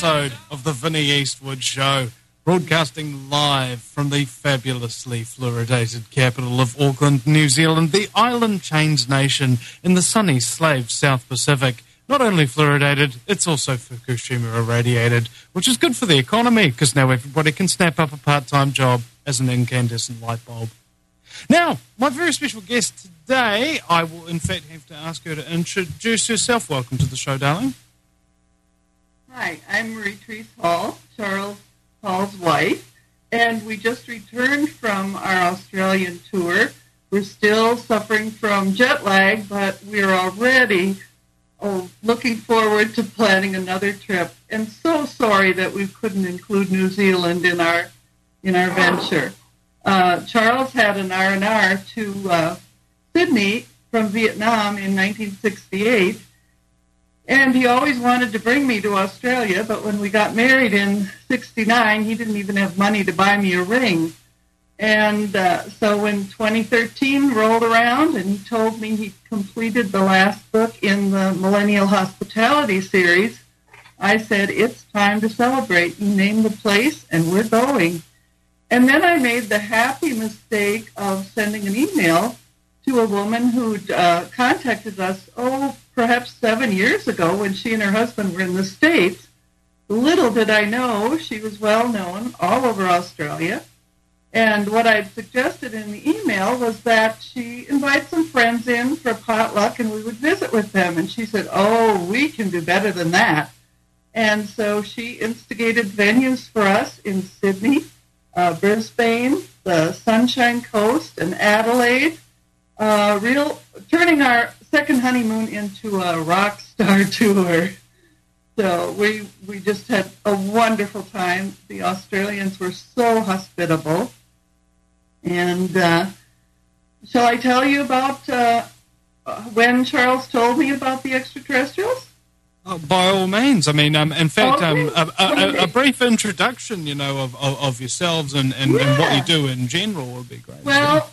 episode of the Vinnie Eastwood Show, broadcasting live from the fabulously fluoridated capital of Auckland, New Zealand, the island chains nation in the sunny slave South Pacific. Not only fluoridated, it's also Fukushima irradiated, which is good for the economy because now everybody can snap up a part-time job as an incandescent light bulb. Now, my very special guest today, I will in fact have to ask her to introduce herself. Welcome to the show, darling. Hi, I'm Marie-Therese Hall, Charles Hall's wife, and we just returned from our Australian tour. We're still suffering from jet lag, but we're already looking forward to planning another trip. And so sorry that we couldn't include New Zealand in our venture. Charles had an R&R to Sydney from Vietnam in 1968, and he always wanted to bring me to Australia, but when we got married in 69, he didn't even have money to buy me a ring. And so when 2013 rolled around and he told me he completed the last book in the Millennial Hospitality series, I said, it's time to celebrate. You name the place, and we're going. And then I made the happy mistake of sending an email to a woman who'd contacted us, perhaps 7 years ago when she and her husband were in the States. Little did I know she was well known all over Australia. And what I'd suggested in the email was that she invite some friends in for potluck and we would visit with them. And she said, we can do better than that. And so she instigated venues for us in Sydney, Brisbane, the Sunshine Coast, and Adelaide, turning our second honeymoon into a rock star tour. So we just had a wonderful time. The Australians were so hospitable. And shall I tell you about when Charles told me about the extraterrestrials? By all means. I mean, in fact, a brief introduction, of yourselves and what you do in general would be great. Well,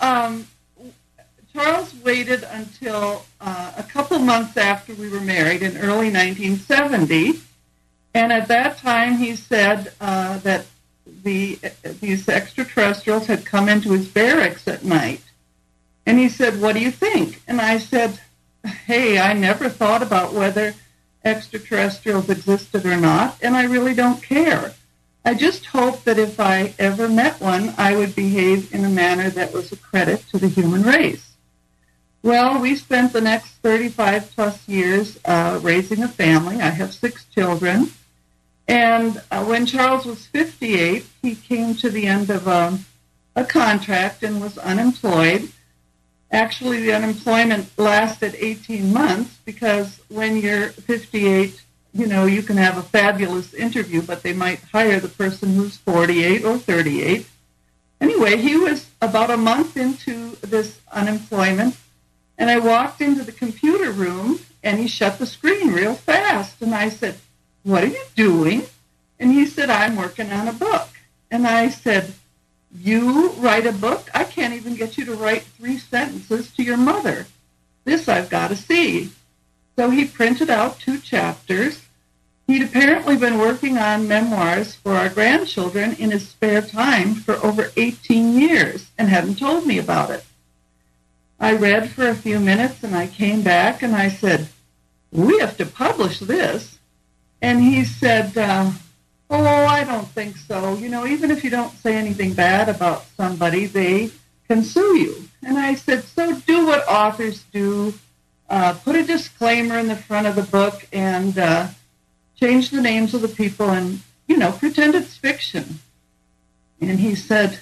Charles waited until a couple months after we were married in early 1970, and at that time he said that these extraterrestrials had come into his barracks at night. And he said, what do you think? And I said, hey, I never thought about whether extraterrestrials existed or not, and I really don't care. I just hope that if I ever met one, I would behave in a manner that was a credit to the human race. Well, we spent the next 35 plus years raising a family. I have 6 children. And when Charles was 58, he came to the end of a contract and was unemployed. Actually, the unemployment lasted 18 months because when you're 58, you can have a fabulous interview, but they might hire the person who's 48 or 38. Anyway, he was about a month into this unemployment, and I walked into the computer room, and he shut the screen real fast. And I said, what are you doing? And he said, I'm working on a book. And I said, you write a book? I can't even get you to write 3 sentences to your mother. This I've got to see. So he printed out 2 chapters. He'd apparently been working on memoirs for our grandchildren in his spare time for over 18 years and hadn't told me about it. I read for a few minutes and I came back and I said, we have to publish this. And he said, I don't think so. Even if you don't say anything bad about somebody, they can sue you. And I said, so do what authors do. Put a disclaimer in the front of the book and change the names of the people and, pretend it's fiction. And he said,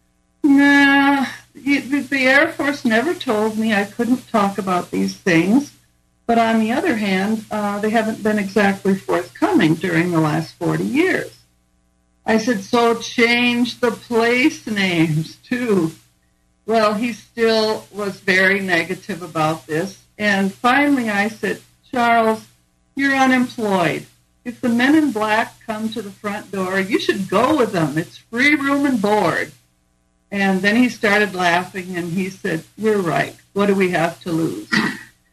nah, the Air Force never told me I couldn't talk about these things. But on the other hand, they haven't been exactly forthcoming during the last 40 years. I said, so change the place names, too. Well, he still was very negative about this. And finally I said, Charles, you're unemployed. If the men in black come to the front door, you should go with them. It's free room and board. And then he started laughing, and he said, you're right. What do we have to lose?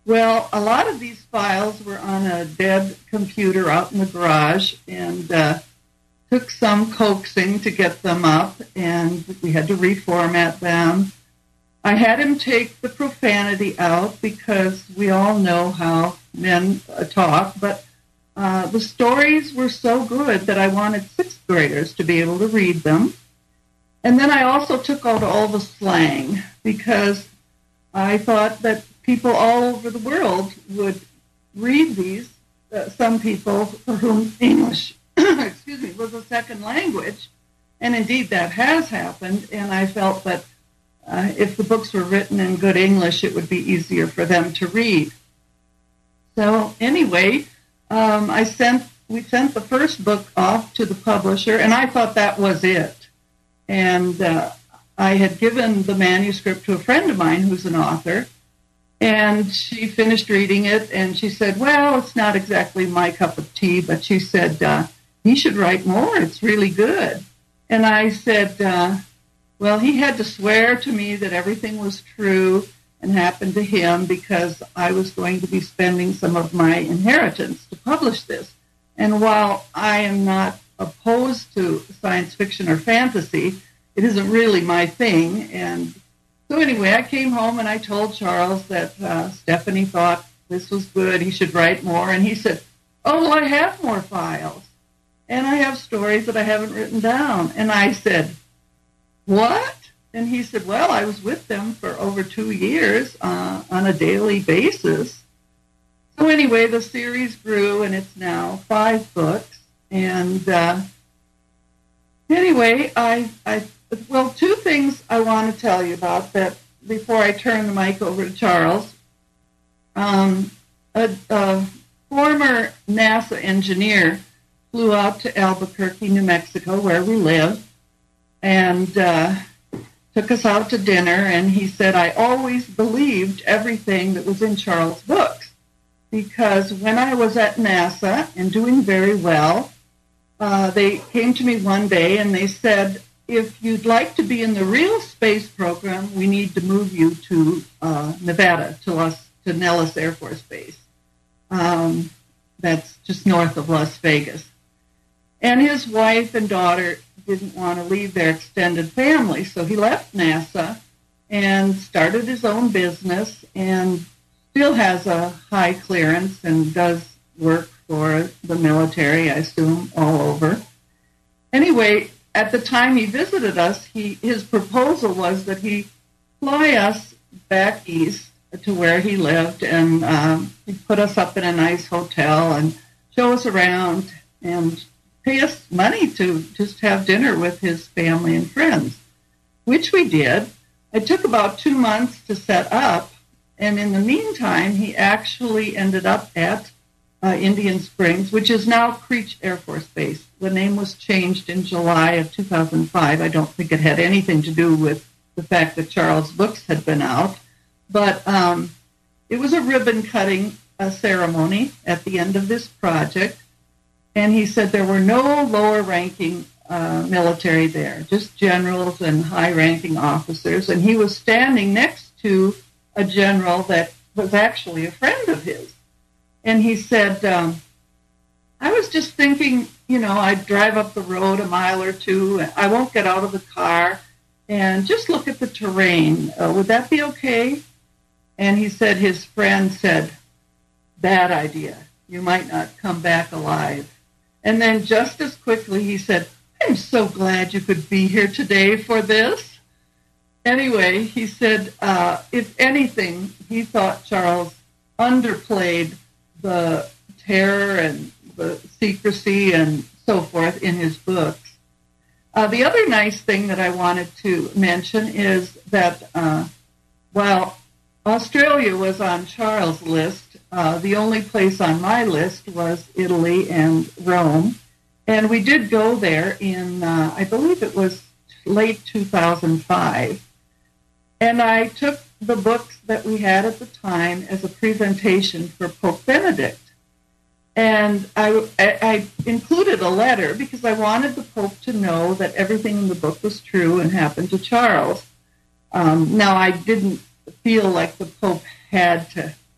Well, a lot of these files were on a dead computer out in the garage, and took some coaxing to get them up, and we had to reformat them. I had him take the profanity out because we all know how men talk, but the stories were so good that I wanted sixth graders to be able to read them. And then I also took out all the slang because I thought that people all over the world would read these, some people for whom English was a second language. And indeed that has happened, and I felt that if the books were written in good English, it would be easier for them to read. So anyway, we sent the first book off to the publisher, and I thought that was it. And I had given the manuscript to a friend of mine who's an author, and she finished reading it, and she said, well, it's not exactly my cup of tea, but she said, he should write more. It's really good. And I said, well, he had to swear to me that everything was true and happened to him because I was going to be spending some of my inheritance to publish this. And while I am not opposed to science fiction or fantasy, it isn't really my thing. And so anyway, I came home and I told Charles that Stephanie thought this was good, he should write more. And he said, oh, well, I have more files. And I have stories that I haven't written down. And I said, what? And he said, well, I was with them for over 2 years on a daily basis. So anyway, the series grew, and it's now 5 books. And anyway, well, 2 things I want to tell you about that before I turn the mic over to Charles. A former NASA engineer flew out to Albuquerque, New Mexico, where we live, and took us out to dinner, and he said, I always believed everything that was in Charles' books, because when I was at NASA and doing very well, they came to me one day and they said, if you'd like to be in the real space program, we need to move you to Nevada, to Nellis Air Force Base. That's just north of Las Vegas. And his wife and daughter didn't want to leave their extended family, so he left NASA and started his own business and still has a high clearance and does work for the military, I assume, all over. Anyway, at the time he visited us, his proposal was that he fly us back east to where he lived, and he'd put us up in a nice hotel and show us around and pay us money to just have dinner with his family and friends, which we did. It took about 2 months to set up, and in the meantime, he actually ended up at Indian Springs, which is now Creech Air Force Base. The name was changed in July of 2005. I don't think it had anything to do with the fact that Charles' books had been out, but it was a ribbon-cutting ceremony at the end of this project. And he said there were no lower-ranking military there, just generals and high-ranking officers. And he was standing next to a general that was actually a friend of his. And he said, I was just thinking, I'd drive up the road a mile or two. I won't get out of the car and just look at the terrain. Would that be okay? And he said his friend said, bad idea. You might not come back alive. And then just as quickly he said, I'm so glad you could be here today for this. Anyway, he said, if anything, he thought Charles underplayed the terror and the secrecy and so forth in his books. The other nice thing that I wanted to mention is that while Australia was on Charles' list, the only place on my list was Italy and Rome. And we did go there in, I believe it was late 2005. And I took the books that we had at the time as a presentation for Pope Benedict. And I included a letter because I wanted the Pope to know that everything in the book was true and happened to Charles. Now, I didn't feel like the Pope had to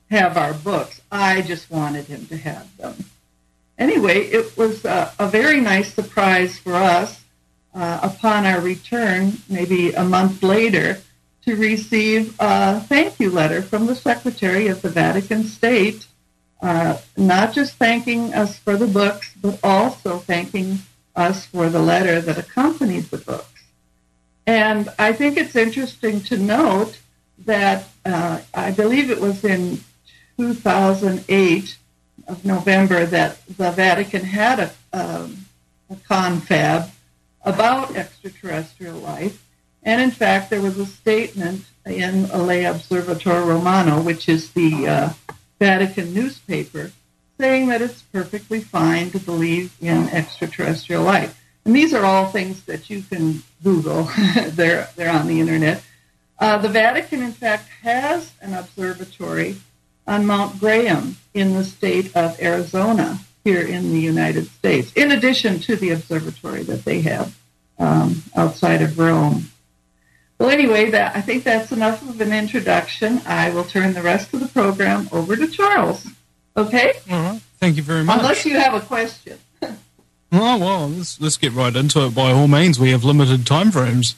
have our books. I just wanted him to have them. Anyway, it was a very nice surprise for us upon our return, maybe a month later, to receive a thank you letter from the Secretary of the Vatican State, not just thanking us for the books, but also thanking us for the letter that accompanied the books. And I think it's interesting to note that I believe it was in 2008 of November that the Vatican had a confab about extraterrestrial life. And in fact, there was a statement in L'Osservatore Romano, which is the Vatican newspaper, saying that it's perfectly fine to believe in extraterrestrial life. And these are all things that you can Google. They're on the internet. The Vatican, in fact, has an observatory on Mount Graham in the state of Arizona here in the United States, in addition to the observatory that they have outside of Rome. Well, anyway, I think that's enough of an introduction. I will turn the rest of the program over to Charles. Okay? All right. Thank you very much. Unless you have a question. Oh, well, let's get right into it by all means. We have limited time frames.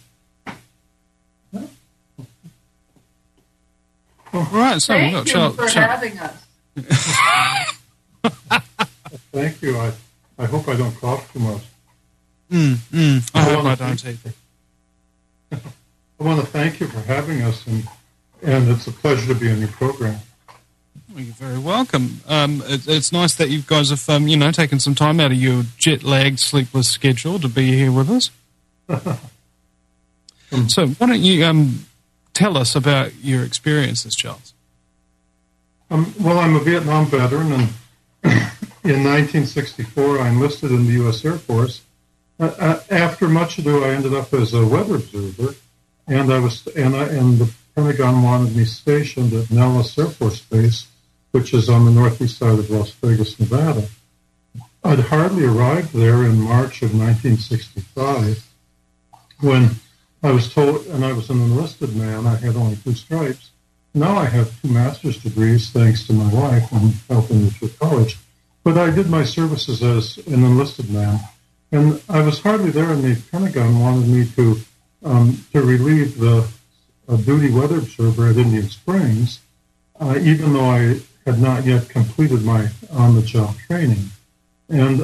All right, so Thank you for having us. Thank you. I hope I don't cough too much. I hope I don't either. I want to thank you for having us, and it's a pleasure to be on your program. Well, you're very welcome. It's nice that you guys have, taken some time out of your jet-lagged, sleepless schedule to be here with us. So why don't you tell us about your experiences, Charles? Well, I'm a Vietnam veteran, and in 1964 I enlisted in the U.S. Air Force. After much ado, I ended up as a weather observer, and the Pentagon wanted me stationed at Nellis Air Force Base, which is on the northeast side of Las Vegas, Nevada. I'd hardly arrived there in March of 1965 when I was told, and I was an enlisted man, I had only 2 stripes. Now I have 2 master's degrees, thanks to my wife, and helping me through college. But I did my services as an enlisted man, and I was hardly there, and the Pentagon wanted me to relieve the duty weather observer at Indian Springs, even though I had not yet completed my on-the-job training. And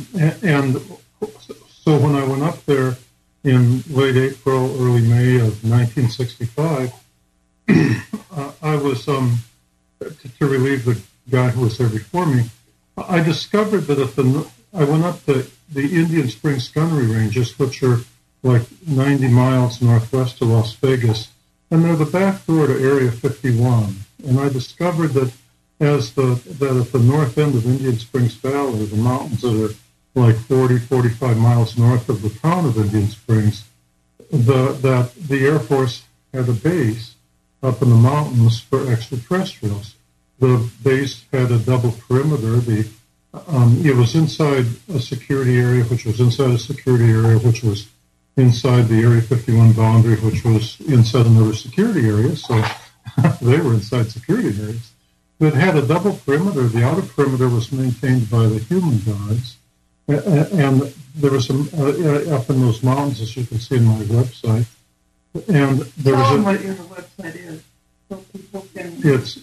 so when I went up there in late April, early May of 1965, I was to relieve the guy who was there before me. I discovered that I went up the Indian Springs gunnery ranges, which are like 90 miles northwest of Las Vegas, and they're the back door to Area 51. And I discovered that that at the north end of Indian Springs Valley, the mountains that are like 40, 45 miles north of the town of Indian Springs, that the Air Force had a base up in the mountains for extraterrestrials. The base had a double perimeter. It was inside a security area, which was inside a security area, which was inside the Area 51 boundary, which was inside another security area. So they were inside security areas. It had a double perimeter. The outer perimeter was maintained by the human guards. And there was some up in those mountains, as you can see in my website. And there Tell was them what your website is, so people can. It's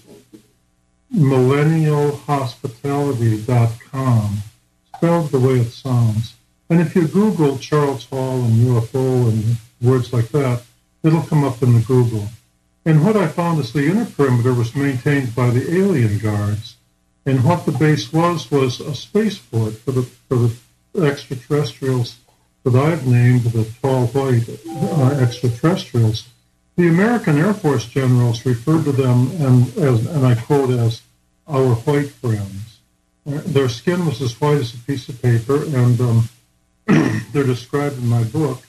millennialhospitality.com, spelled the way it sounds. And if you Google Charles Hall and UFO and words like that, it'll come up in the Google. And what I found is the inner perimeter was maintained by the alien guards. And what the base was a spaceport for the extraterrestrials that I've named the tall white extraterrestrials. The American Air Force generals referred to them, and I quote, as our white friends. Their skin was as white as a piece of paper, and they're described in my book.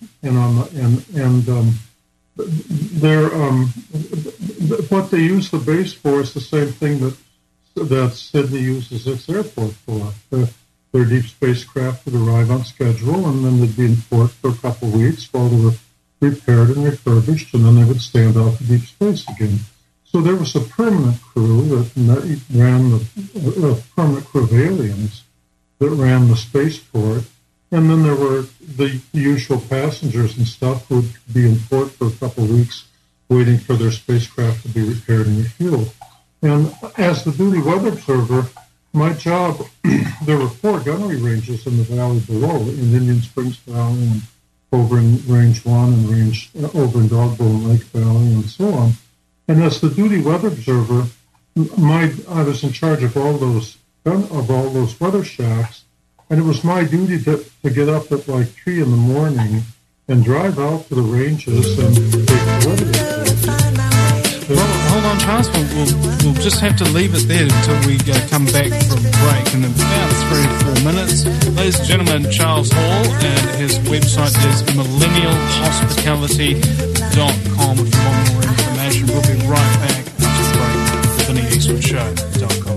What they use the base for is the same thing that Sydney uses its airport for. Their deep spacecraft would arrive on schedule, and then they'd be in port for a couple of weeks while they were repaired and refurbished, and then they would stand out to deep space again. So there was a permanent crew that ran a permanent crew of aliens that ran the spaceport. And then there were the usual passengers and stuff who would be in port for a couple of weeks waiting for their spacecraft to be repaired and refueled. And as the duty weather observer, my job, there were 4 gunnery ranges in the valley below, in Indian Springs Valley and over in Range 1 and over in Dogbone Lake Valley and so on. And as the duty weather observer, I was in charge of all those weather shacks, and it was my duty to get up at like 3 in the morning and drive out to the ranges and take the weather. Well, hold on, Charles. We'll just have to leave it there until we come back from break in about 3 or 4 minutes. Ladies and gentlemen, Charles Hall, and his website is millennialhospitality.com if you want more information. We'll be right back after the break. The VinnyEastwoodShow.com.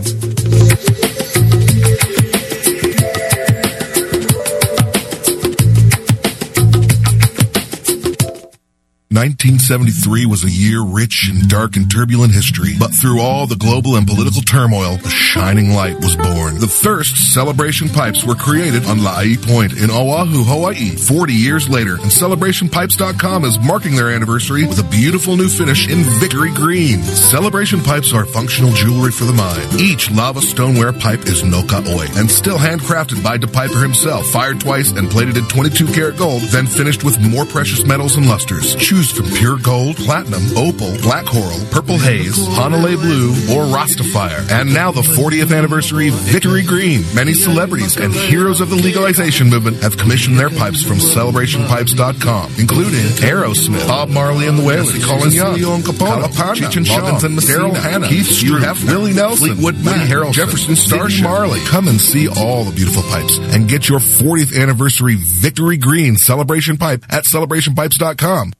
1973 was a year rich in dark and turbulent history, but through all the global and political turmoil, a shining light was born. The Thirst Celebration Pipes were created on La'i Point in Oahu, Hawaii, 40 years later, and CelebrationPipes.com is marking their anniversary with a beautiful new finish in Victory Green. Celebration Pipes are functional jewelry for the mind. Each lava stoneware pipe is no ka-oi and still handcrafted by DePiper himself, fired twice and plated in 22-karat gold, then finished with more precious metals and lusters. Choose from pure gold, platinum, opal, black coral, purple haze, Hanalei blue, or Rastafire. And now the 40th anniversary Victory Green. Many celebrities and heroes of the legalization movement have commissioned their pipes from CelebrationPipes.com, including Aerosmith, Bob Marley and the Wailers, Colin Young, Leon Capone, Cheech and Chong, Daryl Hannah, Keith Stroop, Willie Nelson, Fleetwood Mac, Harold Jefferson Starship, Marley. Come and see all the beautiful pipes and get your 40th anniversary Victory Green celebration pipe at CelebrationPipes.com.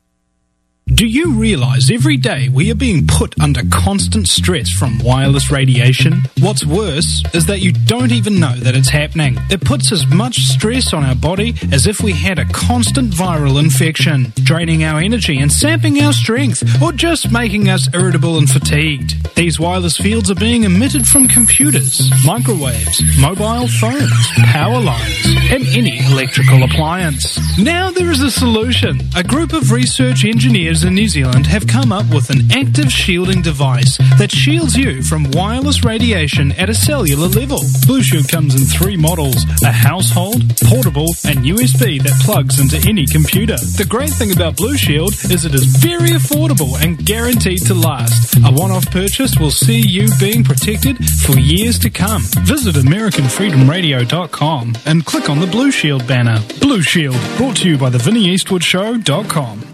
Do you realize every day we are being put under constant stress from wireless radiation? What's worse is that you don't even know that it's happening. It puts as much stress on our body as if we had a constant viral infection, draining our energy and sapping our strength, or just making us irritable and fatigued. These wireless fields are being emitted from computers, microwaves, mobile phones, power lines, and any electrical appliance. Now there is a solution. A group of research engineers in New Zealand have come up with an active shielding device that shields you from wireless radiation at a cellular level. Blue Shield comes in 3 models: a household, portable, and USB that plugs into any computer. The great thing about Blue Shield is it is very affordable and guaranteed to last. A one-off purchase will see you being protected for years to come. Visit AmericanFreedomRadio.com and click on the Blue Shield banner. Blue Shield, brought to you by the VinnyEastwoodShow.com.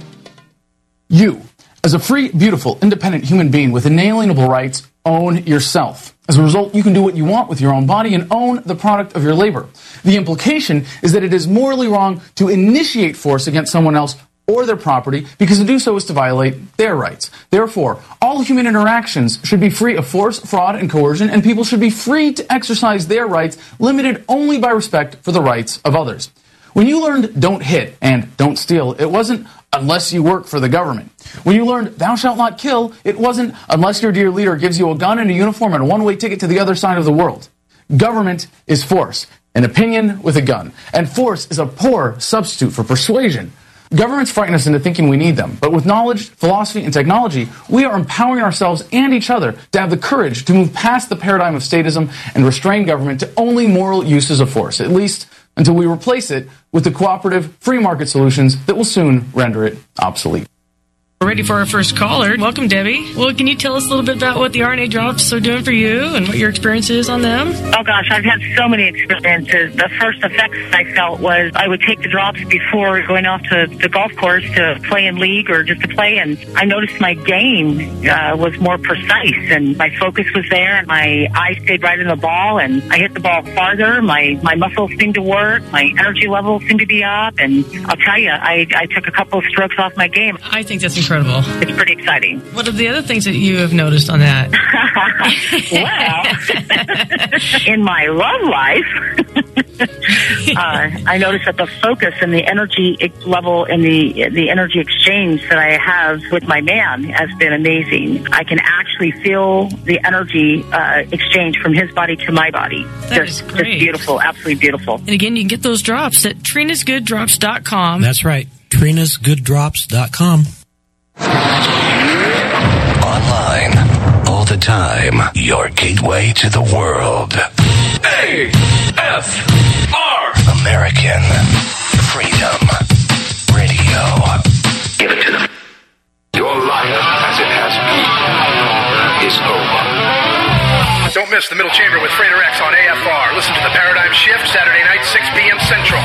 You, as a free, beautiful, independent human being with inalienable rights, own yourself. As a result, you can do what you want with your own body and own the product of your labor. The implication is that it is morally wrong to initiate force against someone else or their property, because to do so is to violate their rights. Therefore, all human interactions should be free of force, fraud, and coercion, and people should be free to exercise their rights, limited only by respect for the rights of others. When you learned don't hit and don't steal, it wasn't unless you work for the government. When you learned thou shalt not kill, it wasn't unless your dear leader gives you a gun and a uniform and a one-way ticket to the other side of the world. Government is force, an opinion with a gun. And force is a poor substitute for persuasion. Governments frighten us into thinking we need them, but with knowledge, philosophy, and technology, we are empowering ourselves and each other to have the courage to move past the paradigm of statism and restrain government to only moral uses of force, at least until we replace it with the cooperative, free market solutions that will soon render it obsolete. We're ready for our first caller. Welcome, Debbie. Well, can you tell us a little bit about what the RNA drops are doing for you and what your experience is on them? Oh, gosh, I've had so many experiences. The first effects I felt was I would take the drops before going off to the golf course to play in league or just to play, and I noticed my game was more precise, and my focus was there, and my eye stayed right in the ball, and I hit the ball farther. My muscles seemed to work. My energy levels seemed to be up, and I'll tell you, I took a couple of strokes off my game. I think that's incredible. incredible. It's pretty exciting. What are the other things that you have noticed on that? Well, in my love life, I noticed that the focus and the energy level and the energy exchange that I have with my man has been amazing. I can actually feel the energy exchange from his body to my body. That is great. Just beautiful, absolutely beautiful. And again, you can get those drops at TrinasGoodDrops.com. That's right, TrinasGoodDrops.com. Online, all the time, your gateway to the world. AFR! American Freedom Radio. Give it to them. Your life, as it has been, is over. Don't miss the Middle Chamber with Freighter X on AFR. Listen to the Paradigm Shift, Saturday night, 6 p.m. Central.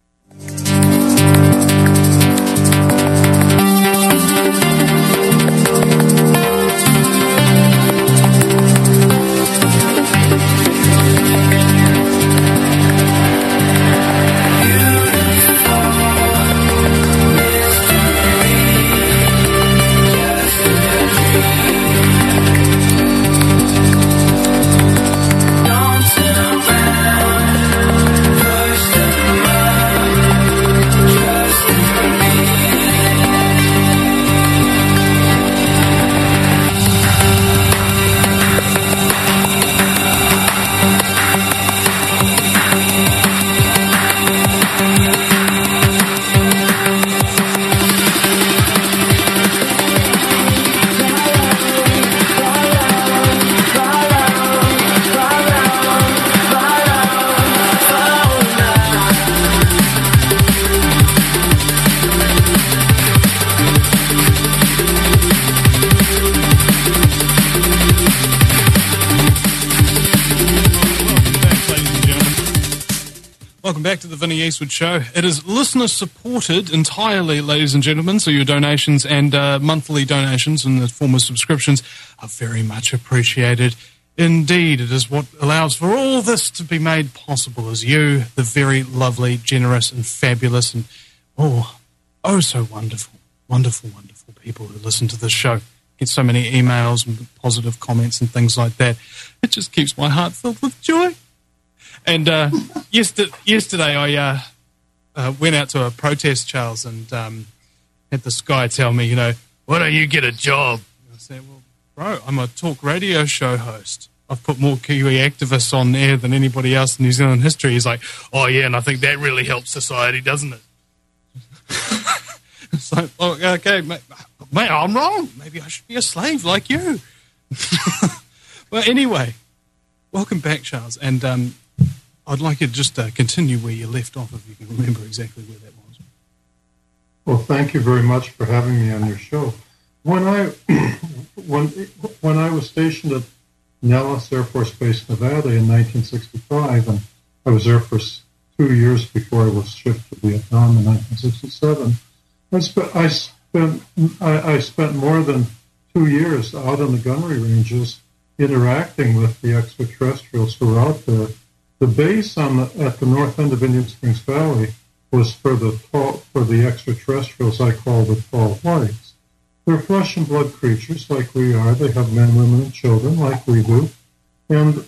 Welcome back to the Vinnie Eastwood Show. It is listener-supported entirely, ladies and gentlemen, so your donations and monthly donations in the form of subscriptions are very much appreciated. Indeed, it is what allows for all this to be made possible, as you, the very lovely, generous, and fabulous, and so wonderful, wonderful, wonderful people who listen to this show. Get so many emails and positive comments and things like that. It just keeps my heart filled with joy. And yesterday I went out to a protest, Charles, and had this guy tell me, why don't you get a job? And I said, well, bro, I'm a talk radio show host. I've put more Kiwi activists on air than anybody else in New Zealand history. He's like, oh, yeah, and I think that really helps society, doesn't it? It's like, oh, okay, mate, I'm wrong. Maybe I should be a slave like you. Well, anyway, welcome back, Charles, and I'd like you to just continue where you left off, if you can remember exactly where that was. Well, thank you very much for having me on your show. When I was stationed at Nellis Air Force Base, Nevada in 1965, and I was there for 2 years before I was shipped to Vietnam in 1967, I spent more than 2 years out on the gunnery ranges interacting with the extraterrestrials who were out there. The base at the north end of Indian Springs Valley was for the extraterrestrials I call the tall whites. They're flesh and blood creatures like we are. They have men, women, and children like we do. But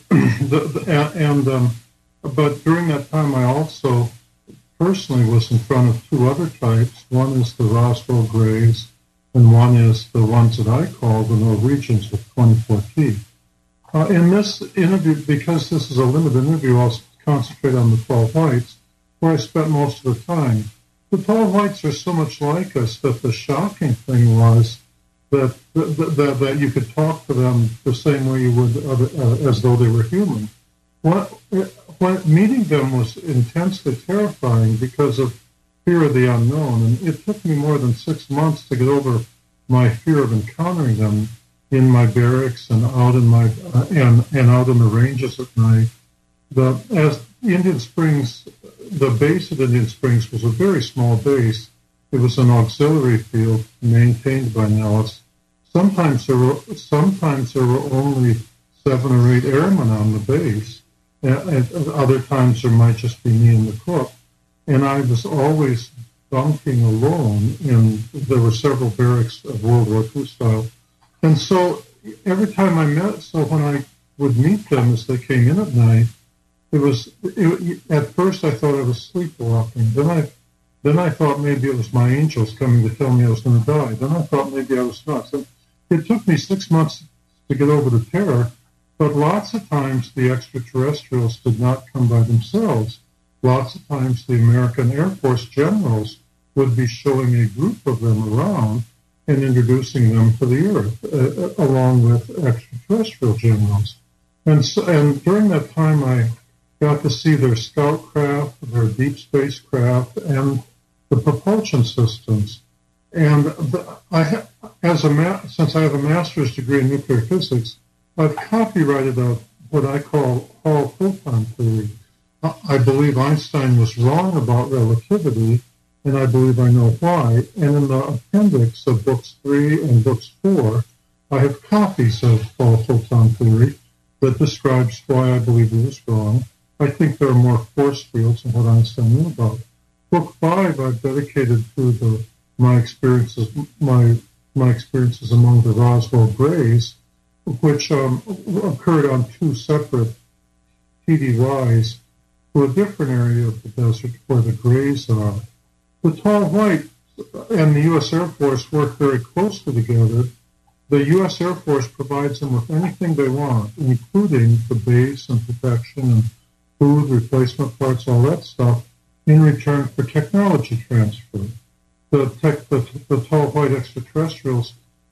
during that time, I also personally was in front of two other types. One is the Roswell Greys, and one is the ones that I call the Norwegians with 24 teeth. In this interview, because this is a limited interview, I'll concentrate on the tall whites, where I spent most of the time. The tall whites are so much like us that the shocking thing was that you could talk to them the same way you would as though they were human. Meeting them was intensely terrifying because of fear of the unknown, and it took me more than 6 months to get over my fear of encountering them in my barracks and out in my and out in the ranges at night. As Indian Springs, the base of Indian Springs was a very small base. It was an auxiliary field maintained by Nellis. Sometimes there were only 7 or 8 airmen on the base. At other times there might just be me and the cook. And I was always bunking alone, and there were several barracks of World War II style. And so every time when I would meet them as they came in at night, at first I thought I was sleepwalking. Then I thought maybe it was my angels coming to tell me I was going to die. Then I thought maybe I was nuts. And it took me 6 months to get over the terror, but lots of times the extraterrestrials did not come by themselves. Lots of times the American Air Force generals would be showing a group of them around and introducing them to the Earth, along with extraterrestrial generals. And during that time, I got to see their scout craft, their deep space craft, and the propulsion systems. And since I have a master's degree in nuclear physics, I've copyrighted what I call Hall photon theory. I believe Einstein was wrong about relativity, and I believe I know why. And in the appendix of books 3 and books 4, I have copies of Hall photon theory that describes why I believe he was wrong. I think there are more force fields than what Einstein knew about. Book 5 I've dedicated to my experiences among the Roswell Greys, which occurred on 2 separate TDYs to a different area of the desert where the Greys are. The Tall White and the U.S. Air Force work very closely together. The U.S. Air Force provides them with anything they want, including the base and protection and food, replacement parts, all that stuff, in return for technology transfer. The Tall White extraterrestrials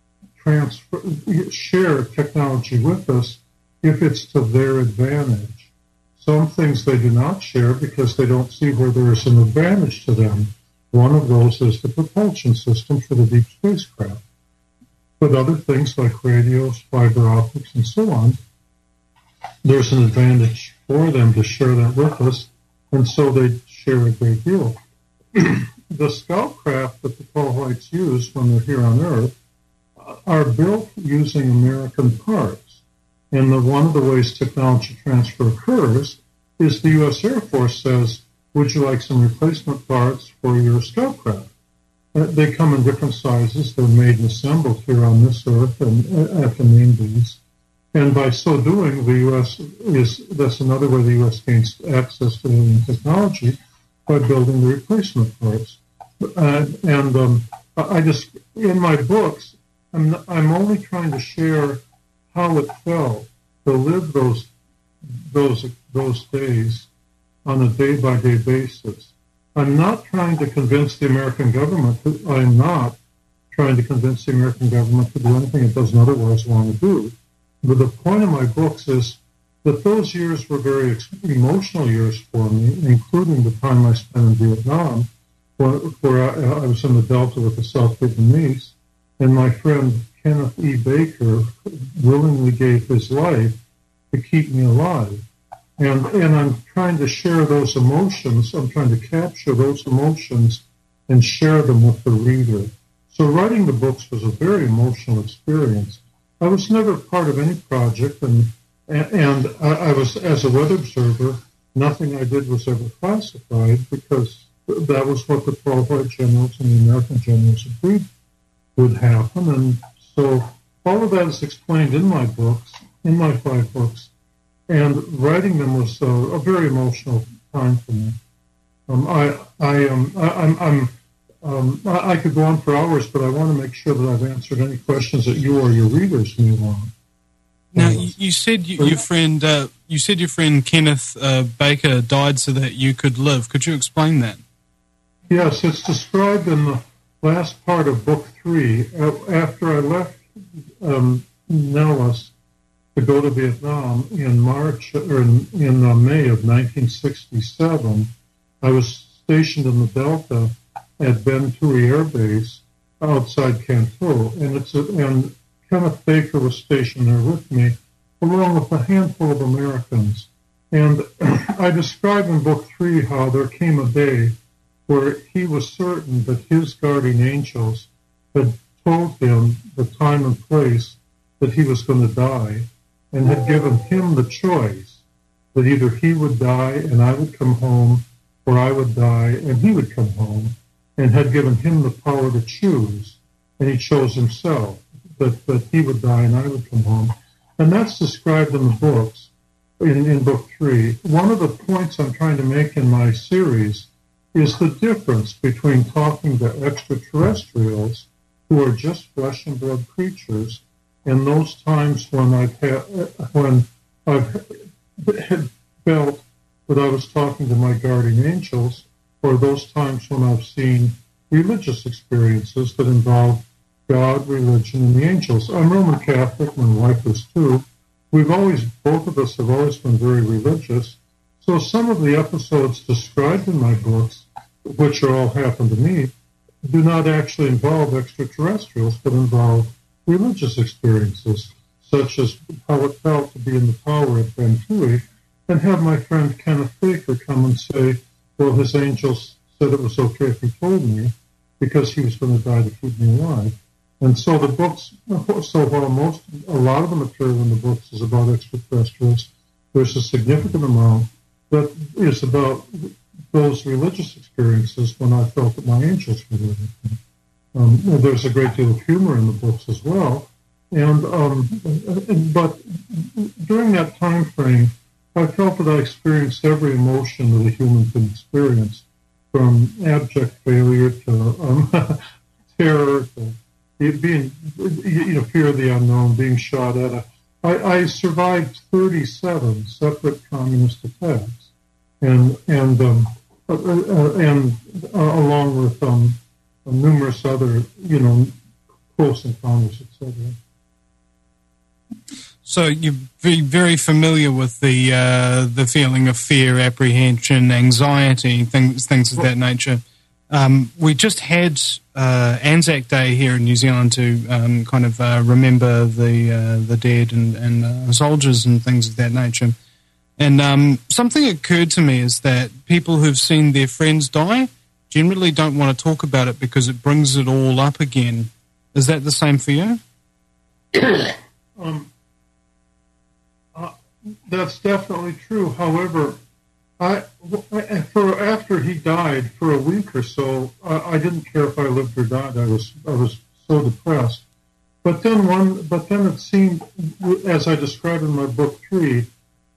share technology with us if it's to their advantage. Some things they do not share because they don't see where there is an advantage to them. One of those is the propulsion system for the deep spacecraft. But other things like radios, fiber optics, and so on, there's an advantage for them to share that with us, and so they share a great deal. The scout craft that the Tall Whites use when they're here on Earth are built using American parts. And one of the ways technology transfer occurs is the U.S. Air Force says, would you like some replacement parts for your scout craft? They come in different sizes. They're made and assembled here on this Earth and at the main base. And by so doing, that's another way the U.S. gains access to alien technology, by building the replacement parts. I just, in my books, I'm only trying to share how it felt to live those days on a day-by-day basis. I'm not trying to convince the American government. I'm not trying to convince the American government to do anything it doesn't otherwise want to do. But the point of my books is that those years were very emotional years for me, including the time I spent in Vietnam, where I was in the Delta with the South Vietnamese, and my friend Kenneth E. Baker willingly gave his life to keep me alive. And I'm trying to share those emotions. I'm trying to capture those emotions and share them with the reader. So writing the books was a very emotional experience. I was never part of any project, and I was, as a weather observer, nothing I did was ever classified because that was what the Tall White generals and the American generals agreed would happen. And so all of that is explained in my books, in my 5 books, and writing them was a very emotional time for me. I could go on for hours, but I want to make sure that I've answered any questions that you or your readers may want. Now, you said your friend Kenneth Baker died so that you could live. Could you explain that? Yes, it's described in the last part of Book 3. After I left Nellis to go to Vietnam in May of 1967, I was stationed in the Delta at Ben Tui Air Base outside Cantu, and Kenneth Baker was stationed there with me, along with a handful of Americans. And I describe in Book 3 how there came a day where he was certain that his guardian angels had told him the time and place that he was going to die, and had given him the choice that either he would die and I would come home, or I would die and he would come home. and had given him the power to choose, and he chose himself, that he would die and I would come home. And that's described in the books, in Book 3. One of the points I'm trying to make in my series is the difference between talking to extraterrestrials who are just flesh and blood creatures and those times when I've felt that I was talking to my guardian angels, or those times when I've seen religious experiences that involve God, religion, and the angels. I'm Roman Catholic, my wife is too. Both of us have always been very religious. So some of the episodes described in my books, which all happened to me, do not actually involve extraterrestrials, but involve religious experiences, such as how it felt to be in the tower at Ben Tui, and have my friend Kenneth Baker come and say, well, his angels said it was okay if he told me, because he was going to die to keep me alive. And so the books, so while a lot of the material in the books is about extraterrestrials, there's a significant amount that is about those religious experiences when I felt that my angels were with me. There's a great deal of humor in the books as well. But during that time frame, I felt that I experienced every emotion that a human can experience, from abject failure to terror to being, fear of the unknown, being shot at. I survived 37 separate communist attacks, and along with numerous other, close encounters, etc. So you're very familiar with the feeling of fear, apprehension, anxiety, things of that nature. We just had Anzac Day here in New Zealand to remember the dead and soldiers and things of that nature. And something occurred to me is that people who've seen their friends die generally don't want to talk about it because it brings it all up again. Is that the same for you? That's definitely true. However, after he died for a week or so, I didn't care if I lived or died. I was so depressed. But then it seemed, as I described in my book 3,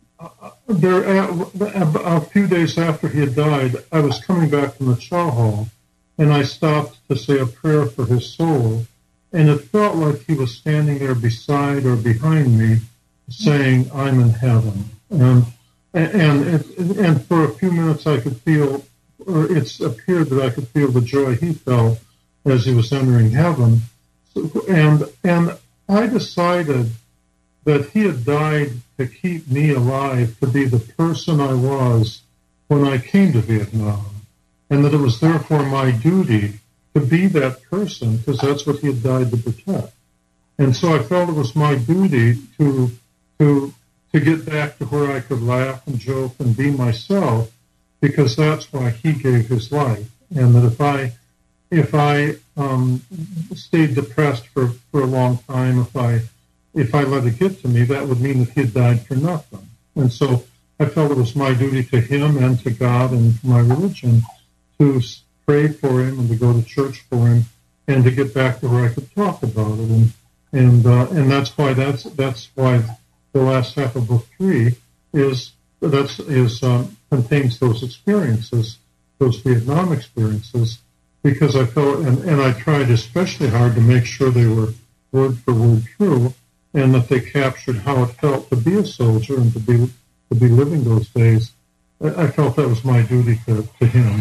a few days after he had died, I was coming back from the chow hall, and I stopped to say a prayer for his soul, and it felt like he was standing there beside or behind me, saying, "I'm in heaven." And for a few minutes I could feel, or it appeared that I could feel the joy he felt as he was entering heaven. And I decided that he had died to keep me alive, to be the person I was when I came to Vietnam, and that it was therefore my duty to be that person, because that's what he had died to protect. And so I felt it was my duty to get back to where I could laugh and joke and be myself, because that's why he gave his life. And that if I stayed depressed for a long time, if I let it get to me, that would mean that he had died for nothing. And so I felt it was my duty to him and to God and to my religion to pray for him and to go to church for him and to get back to where I could talk about it. And that's why the last half of book 3 contains those experiences, those Vietnam experiences, because I felt, and I tried especially hard to make sure they were word for word true, and that they captured how it felt to be a soldier and to be living those days. I felt that was my duty to him.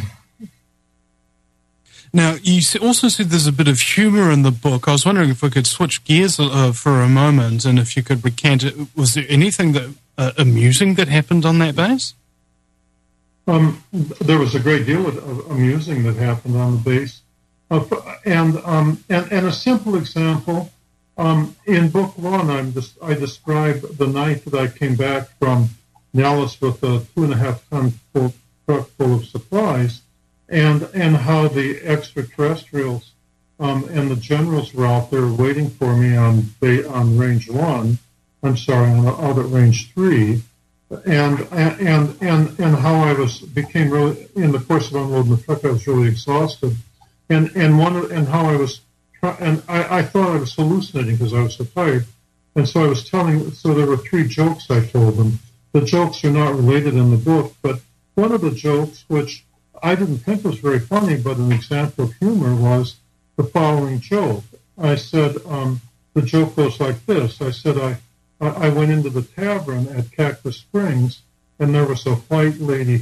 Now, you also said there's a bit of humor in the book. I was wondering if we could switch gears for a moment, and if you could recant it. Was there anything that amusing that happened on that base? There was a great deal of amusing that happened on the base. And a simple example, in book 1, I described the night that I came back from Nellis with a 2.5-ton truck full of supplies, and how the extraterrestrials and the generals were out there waiting for me on range 1. I'm sorry, out at range 3, and how became really, in the course of unloading the truck, I was really exhausted, and how I was, and I thought I was hallucinating because I was so tired, and so I was telling. So there were 3 jokes I told them. The jokes are not related in the book, but one of the jokes, which I didn't think was very funny, but an example of humor, was the following joke. I said, the joke goes like this. I said, I went into the tavern at Cactus Springs, and there was a white lady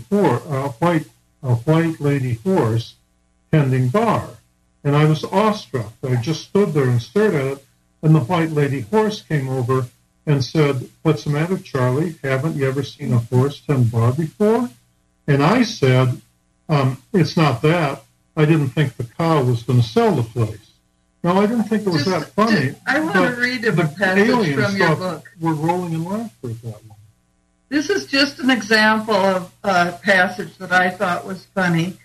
horse tending bar. And I was awestruck. I just stood there and stared at it, and the white lady horse came over and said, "What's the matter, Charlie? Haven't you ever seen a horse tend bar before?" And I said, "It's not that. I didn't think the cow was going to sell the place." Now, I didn't think it was that funny. I want to read a passage from your book. We're rolling in laughter at that one. This is just an example of a passage that I thought was funny.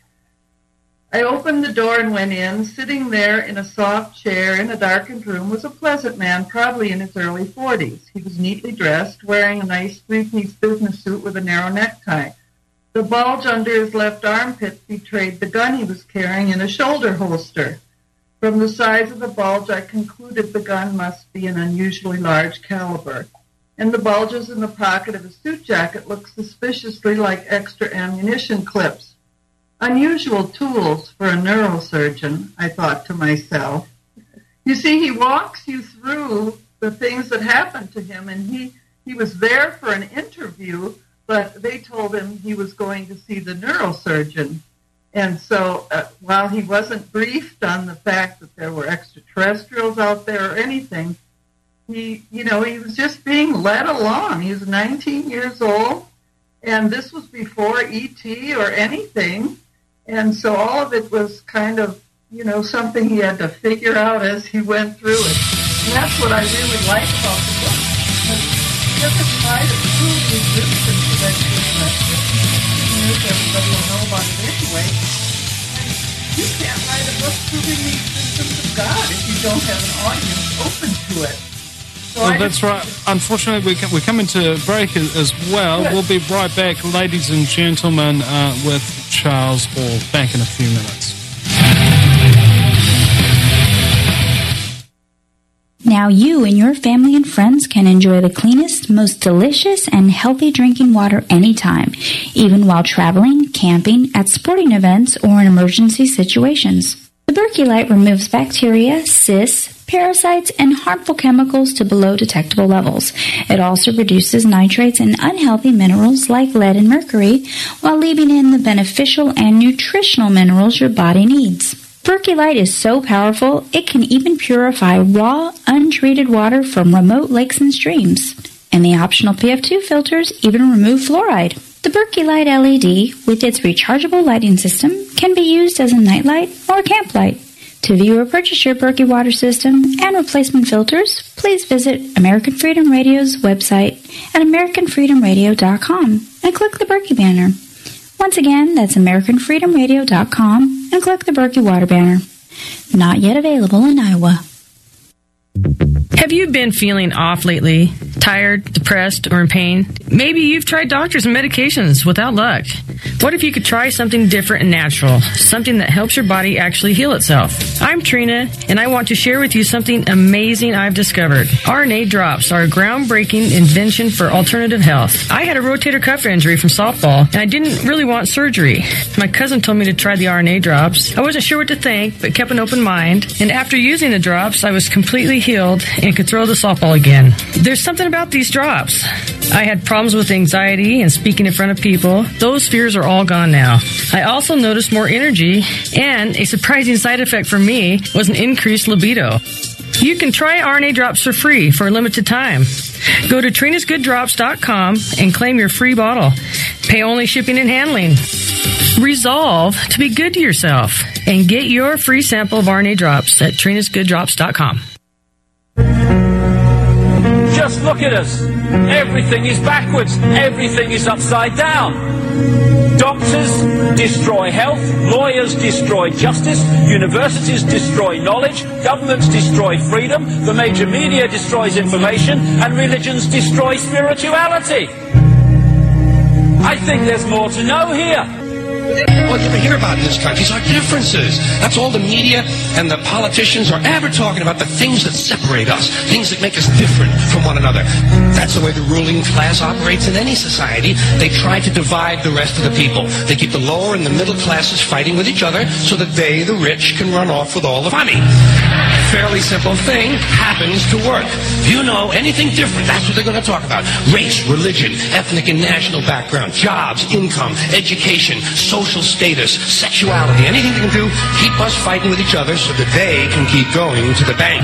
I opened the door and went in. Sitting there in a soft chair in a darkened room was a pleasant man, probably in his early 40s. He was neatly dressed, wearing a nice 3-piece business suit with a narrow necktie. The bulge under his left armpit betrayed the gun he was carrying in a shoulder holster. From the size of the bulge, I concluded the gun must be an unusually large caliber. And the bulges in the pocket of his suit jacket looked suspiciously like extra ammunition clips. Unusual tools for a neurosurgeon, I thought to myself. You see, he walks you through the things that happened to him, and he was there for an interview, but they told him he was going to see the neurosurgeon. And so while he wasn't briefed on the fact that there were extraterrestrials out there or anything, he was just being led along. He was 19 years old, and this was before E.T. or anything. And so all of it was kind of, something he had to figure out as he went through it. And that's what I really like about the book. Because he doesn't try to prove the existence of extraterrestrials. Everybody will know about it anyway. And you can't write a book proving the existence of God if you don't have an audience open to it. So well, that's right. Unfortunately, we come into break as well. Good. We'll be right back, ladies and gentlemen, with Charles Hall. Back in a few minutes. Now you and your family and friends can enjoy the cleanest, most delicious, and healthy drinking water anytime, even while traveling, camping, at sporting events, or in emergency situations. The Berkey Light removes bacteria, cysts, parasites, and harmful chemicals to below detectable levels. It also reduces nitrates and unhealthy minerals like lead and mercury, while leaving in the beneficial and nutritional minerals your body needs. Berkey Light is so powerful, it can even purify raw, untreated water from remote lakes and streams. And the optional PF2 filters even remove fluoride. The Berkey Light LED, with its rechargeable lighting system, can be used as a nightlight or camp light. To view or purchase your Berkey water system and replacement filters, please visit American Freedom Radio's website at AmericanFreedomRadio.com and click the Berkey banner. Once again, that's AmericanFreedomRadio.com and click the Berkey water banner. Not yet available in Iowa. Have you been feeling off lately? Tired, depressed, or in pain? Maybe you've tried doctors and medications without luck. What if you could try something different and natural? Something that helps your body actually heal itself. I'm Trina, and I want to share with you something amazing I've discovered. RNA drops are a groundbreaking invention for alternative health. I had a rotator cuff injury from softball, and I didn't really want surgery. My cousin told me to try the RNA drops. I wasn't sure what to think, but kept an open mind. And after using the drops, I was completely healed and could throw the softball again. There's something about these drops. I had problems with anxiety and speaking in front of people. Those fears are all gone now. I also noticed more energy, and a surprising side effect for me was an increased libido. You can try RNA drops for free for a limited time. Go to TrinasGoodDrops.com and claim your free bottle. Pay only shipping and handling. Resolve to be good to yourself and get your free sample of RNA drops at TrinasGoodDrops.com. Just look at us. Everything is backwards. Everything is upside down. Doctors destroy health. Lawyers destroy justice. Universities destroy knowledge. Governments destroy freedom. The major media destroys information. And religions destroy spirituality. I think there's more to know here. All you ever hear about in this country is our differences. That's all the media and the politicians are ever talking about, the things that separate us, things that make us different from one another. That's the way the ruling class operates in any society. They try to divide the rest of the people. They keep the lower and the middle classes fighting with each other so that they, the rich, can run off with all the money. Fairly simple thing happens to work. If you know anything different, that's what they're going to talk about. Race, religion, ethnic and national background, jobs, income, education, social status, sexuality, anything they can do, keep us fighting with each other so that they can keep going to the bank.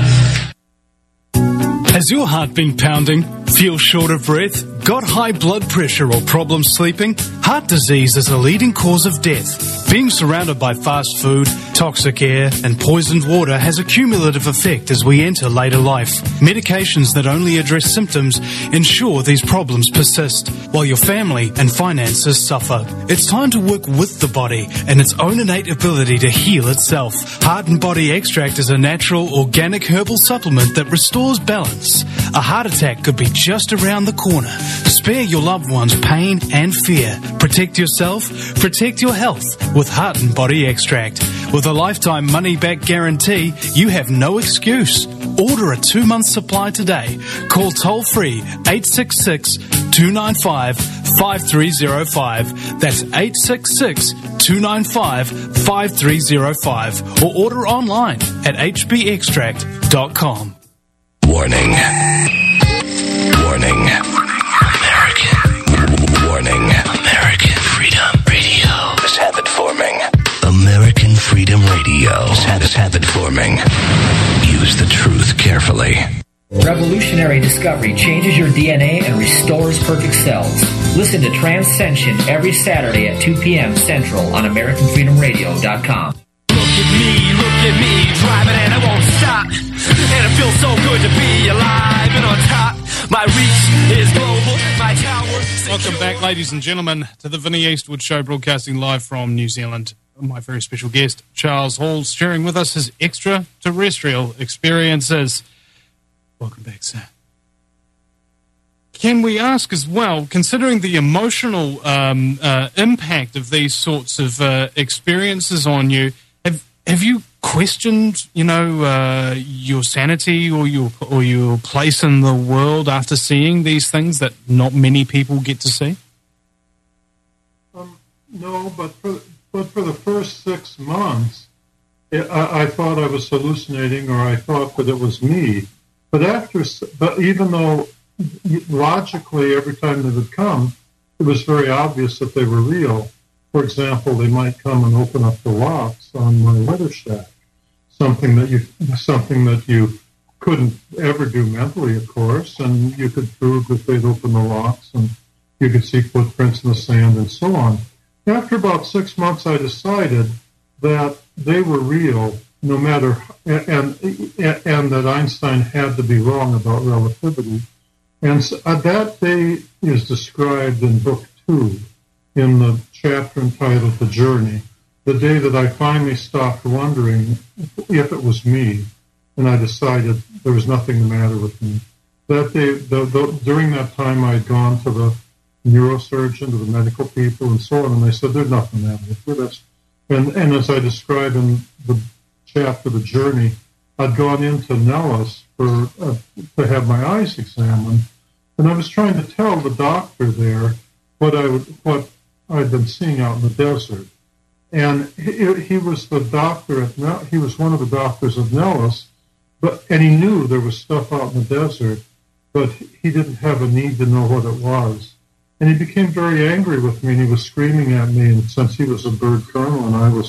Has your heart been pounding? Feel short of breath? Got high blood pressure or problems sleeping? Heart disease is a leading cause of death. Being surrounded by fast food, toxic air, and poisoned water has a cumulative effect as we enter later life. Medications that only address symptoms ensure these problems persist, while your family and finances suffer. It's time to work with the body and its own innate ability to heal itself. Heart and Body Extract is a natural, organic herbal supplement that restores balance. A heart attack could be just around the corner. Spare your loved ones pain and fear. Protect yourself, protect your health with Heart and Body Extract. With a lifetime money-back guarantee, you have no excuse. Order a 2-month supply today. Call toll-free 866-295-5305. That's 866-295-5305. Or order online at hbextract.com. Warning. Warning. American. Warning. American Freedom Radio is habit forming. American Freedom Radio is habit forming. Use the truth carefully. Revolutionary discovery changes your DNA and restores perfect cells. Listen to Transcension every Saturday at 2 p.m. Central on AmericanFreedomRadio.com. Look at me, driving and I won't stop. And it feels so good to be alive and on top. My reach is global, my tower. Welcome back, ladies and gentlemen, to the Vinnie Eastwood Show, broadcasting live from New Zealand. My very special guest, Charles Hall, sharing with us his extraterrestrial experiences. Welcome back, sir. Can we ask as well, considering the emotional impact of these sorts of experiences on you, have you questioned, your sanity or your place in the world after seeing these things that not many people get to see? No, but for the first 6 months, I thought I was hallucinating, or I thought that it was me. But even though logically every time they would come, it was very obvious that they were real. For example, they might come and open up the locks on my weather shack, something that you couldn't ever do mentally, of course, and you could prove that they'd open the locks, and you could see footprints in the sand and so on. After about 6 months, I decided that they were real, no matter, and that Einstein had to be wrong about relativity. And so, that day is described in Book 2, in the chapter entitled The Journey, the day that I finally stopped wondering if it was me, and I decided there was nothing the matter with me. That day, during that time, I had gone to the neurosurgeon, to the medical people, and so on, and they said, there's nothing the matter with you. And as I describe in the chapter, The Journey, I'd gone into Nellis to have my eyes examined, and I was trying to tell the doctor there what I'd been seeing out in the desert. And he was the doctor he was one of the doctors of Nellis, and he knew there was stuff out in the desert, but he didn't have a need to know what it was. And he became very angry with me, and he was screaming at me. And since he was a bird colonel and I was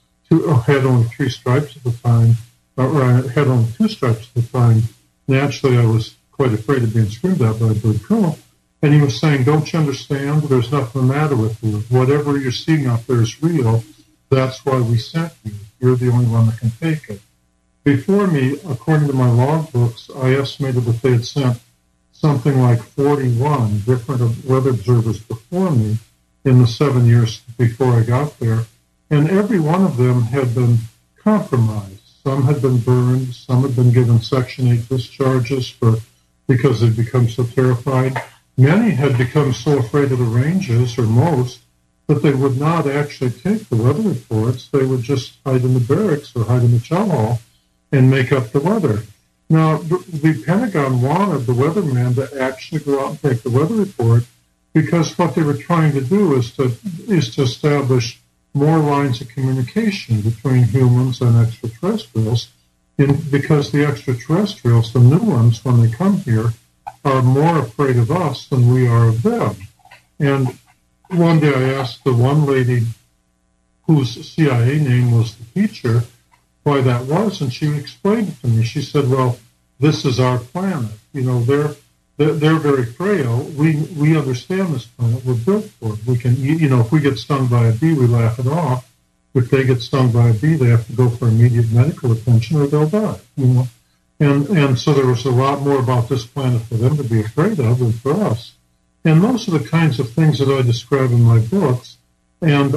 had only 3 stripes at the time, or I had only 2 stripes at the time, naturally I was quite afraid of being screamed at by a bird colonel. And he was saying, don't you understand? There's nothing the matter with you. Whatever you're seeing out there is real. That's why we sent you. You're the only one that can take it. Before me, according to my logbooks, I estimated that they had sent something like 41 different weather observers before me in the 7 years before I got there. And every one of them had been compromised. Some had been burned. Some had been given Section 8 discharges because they'd become so terrified. Many had become so afraid of the ranges, or most, but they would not actually take the weather reports. They would just hide in the barracks or hide in the chow hall and make up the weather. Now, the Pentagon wanted the weatherman to actually go out and take the weather report, because what they were trying to do is to establish more lines of communication between humans and extraterrestrials, because the extraterrestrials, the new ones, when they come here, are more afraid of us than we are of them. And one day I asked the one lady whose CIA name was the teacher why that was, and she explained it to me. She said, well, this is our planet. You know, they're very frail. We understand this planet. We're built for it. We can, you know, if we get stung by a bee, we laugh it off. If they get stung by a bee, they have to go for immediate medical attention or they'll die, you know. And so there was a lot more about this planet for them to be afraid of than for us. And those are the kinds of things that I describe in my books, and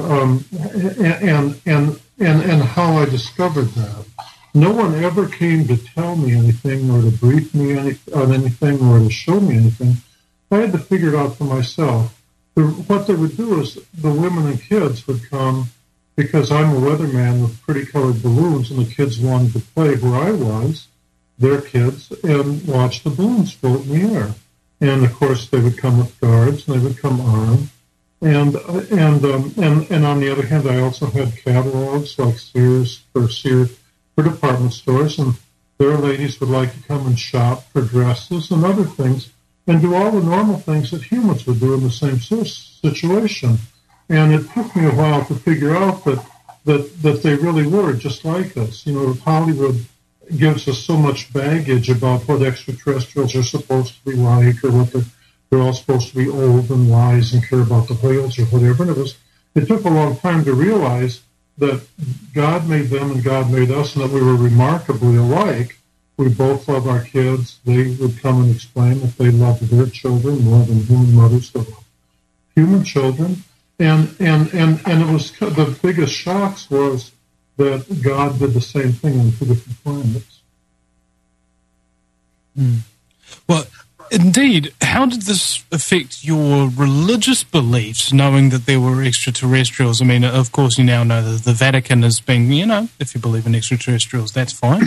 how I discovered that. No one ever came to tell me anything or to brief me on anything or to show me anything. I had to figure it out for myself. What they would do is the women and kids would come, because I'm a weatherman with pretty colored balloons, and the kids wanted to play where I was, their kids, and watch the balloons float in the air. And of course, they would come with guards, and they would come armed. And on the other hand, I also had catalogs like Sears for department stores, and their ladies would like to come and shop for dresses and other things, and do all the normal things that humans would do in the same situation. And it took me a while to figure out that they really were just like us. You know, Hollywood gives us so much baggage about what extraterrestrials are supposed to be like, or what they're all supposed to be old and wise and care about the whales or whatever. And it took a long time to realize that God made them and God made us, and that we were remarkably alike. We both love our kids. They would come and explain that they loved their children more than human mothers love human children. And it was the biggest shocks was that God did the same thing on two different planets. Well, indeed, how did this affect your religious beliefs, knowing that there were extraterrestrials? I mean, of course, you now know that the Vatican has been, you know, if you believe in extraterrestrials, that's fine.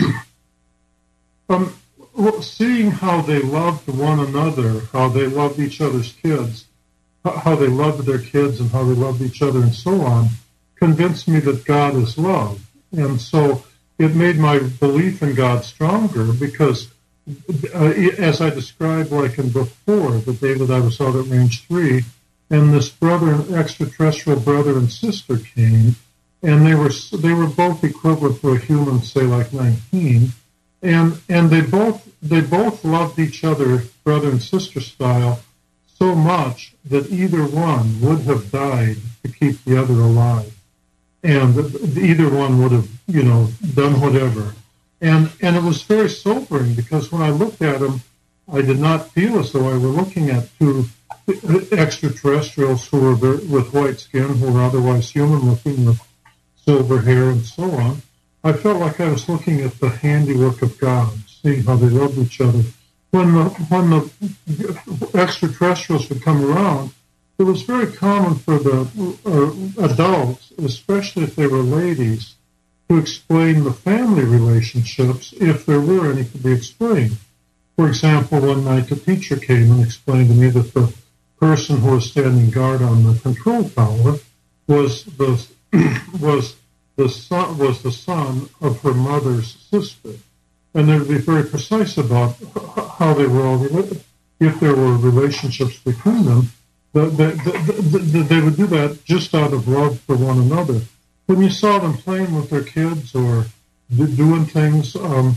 Seeing how they loved one another, how they loved each other's kids, how they loved their kids and how they loved each other and so on, convinced me that God is love. And so it made my belief in God stronger, because as I described, like in book 4, the day that I was out at Range 3, and this extraterrestrial brother and sister came, and they were both equivalent to a human, say like 19, and they both loved each other, brother and sister style, so much that either one would have died to keep the other alive, and either one would have, you know, done whatever. And it was very sobering, because when I looked at them, I did not feel as though I were looking at two extraterrestrials who were with white skin, who were otherwise human-looking with silver hair and so on. I felt like I was looking at the handiwork of God, seeing how they loved each other. When the extraterrestrials would come around, it was very common for the adults, especially if they were ladies, to explain the family relationships, if there were any to be explained. For example, one night the teacher came and explained to me that the person who was standing guard on the control tower was the son of her mother's sister. And they would be very precise about how they were all related. If there were relationships between them, they would do that just out of love for one another. When you saw them playing with their kids or doing things,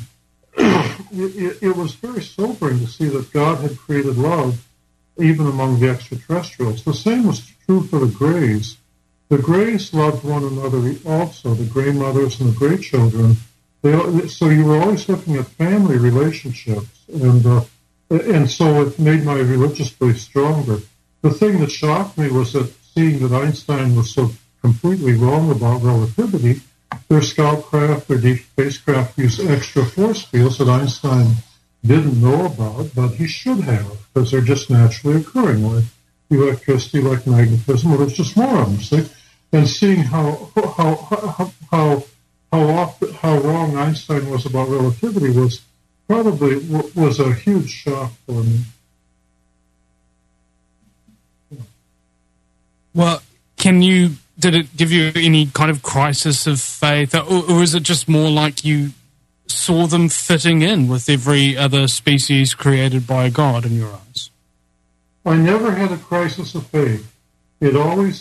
it was very sobering to see that God had created love even among the extraterrestrials. The same was true for the Greys. The Greys loved one another also, the Grey mothers and the Grey children. So you were always looking at family relationships, and so it made my religious belief stronger. The thing that shocked me was that seeing that Einstein was so completely wrong about relativity, their scout craft, their deep spacecraft used extra force fields that Einstein didn't know about, but he should have, because they're just naturally occurring. electricity, like magnetism, or there's just more of them, see? And seeing how wrong Einstein was about relativity was a huge shock for me. Well, did it give you any kind of crisis of faith, or is it just more like you saw them fitting in with every other species created by God in your eyes? I never had a crisis of faith. It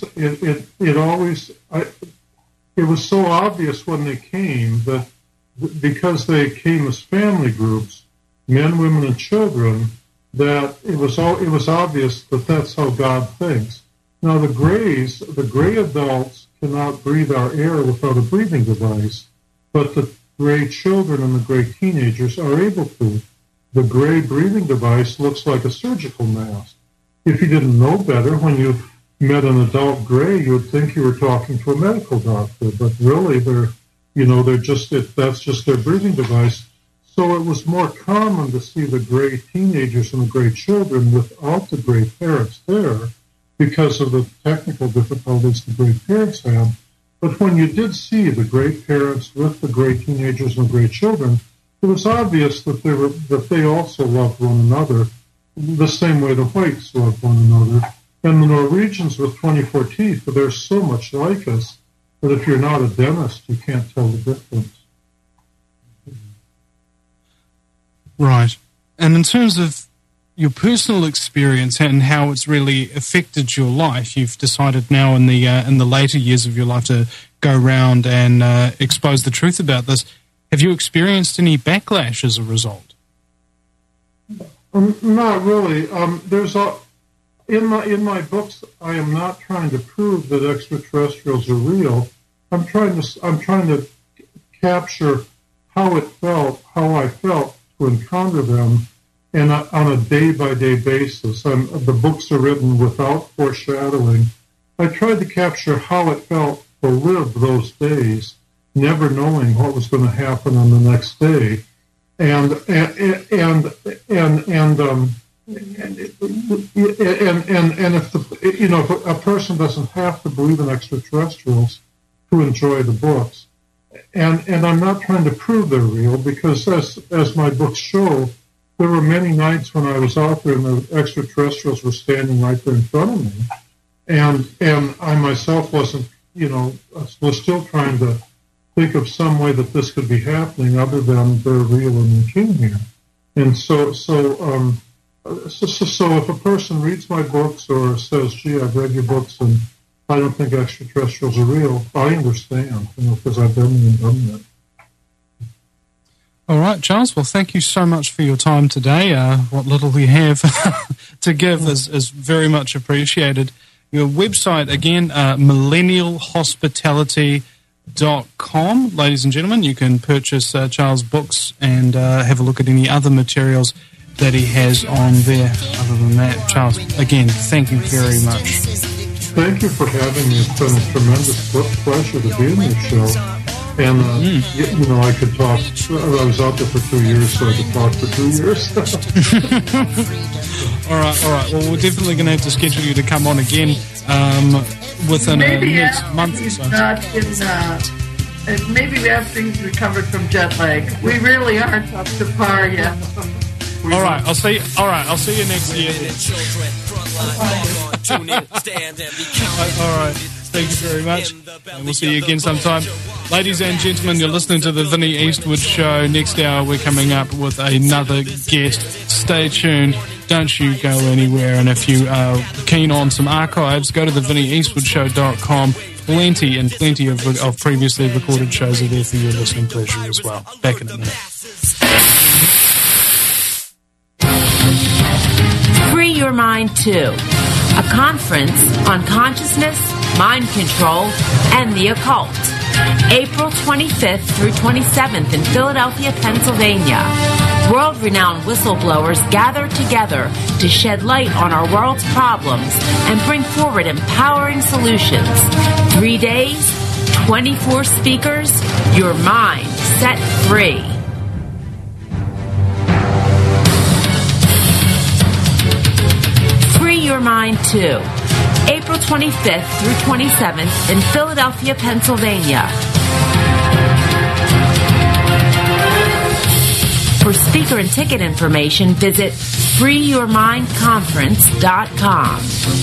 was so obvious when they came that because they came as family groups, men, women, and children, that it was obvious that that's how God thinks. Now the gray adults cannot breathe our air without a breathing device, but the gray children and the gray teenagers are able to. The gray breathing device looks like a surgical mask. If you didn't know better, when you met an adult gray, you would think you were talking to a medical doctor, but really that's just their breathing device. So it was more common to see the gray teenagers and the gray children without the gray parents there because of the technical difficulties the gray parents had. But when you did see the gray parents with the gray teenagers and the gray children, it was obvious that they also loved one another the same way the whites loved one another. And the Norwegians with 24 teeth, they're so much like us that if you're not a dentist, you can't tell the difference. Right. And in terms of your personal experience and how it's really affected your life, you've decided now in the later years of your life to go around and expose the truth about this. Have you experienced any backlash as a result? Not really. In my books, I am not trying to prove that extraterrestrials are real. I'm trying to capture how I felt to encounter them, and on a day-by-day basis. The books are written without foreshadowing. I tried to capture how it felt to live those days, never knowing what was going to happen on the next day, and if a person doesn't have to believe in extraterrestrials to enjoy the books, and I'm not trying to prove they're real, because as my books show, there were many nights when I was out there and the extraterrestrials were standing right there in front of me, and I myself was still trying to think of some way that this could be happening other than they're real and they came here. And so if a person reads my books or says, gee, I've read your books and I don't think extraterrestrials are real, I understand, because I've done that. All right, Charles. Well, thank you so much for your time today. What little we have to give is very much appreciated. Your website, again, millennialhospitality.com. Ladies and gentlemen, you can purchase Charles' books and have a look at any other materials that he has on there. Other than that, Charles, again, thank you very much. Thank you for having me. It's been a tremendous pleasure to be in this show. And, I could talk. I was out there for 2 years, so I could talk for 2 years. All right. Well, we're definitely going to have to schedule you to come on again within next month or so. Maybe we have things recovered from jet lag. We really aren't up to par yet. All right, I'll see you next year. All right, thank you very much, and we'll see you again sometime. Ladies and gentlemen, you're listening to the Vinnie Eastwood Show. Next hour, we're coming up with another guest. Stay tuned. Don't you go anywhere. And if you are keen on some archives, go to thevinnieeastwoodshow.com. Plenty of previously recorded shows are there for your listening pleasure as well. Back in a minute. Free Your Mind 2, a conference on consciousness, mind control, and the occult. April 25th through 27th in Philadelphia, Pennsylvania. World-renowned whistleblowers gather together to shed light on our world's problems and bring forward empowering solutions. 3 days, 24 speakers, your mind set free. Free Your Mind mind too. April 25th through 27th in Philadelphia, Pennsylvania. For speaker and ticket information, visit freeyourmindconference.com.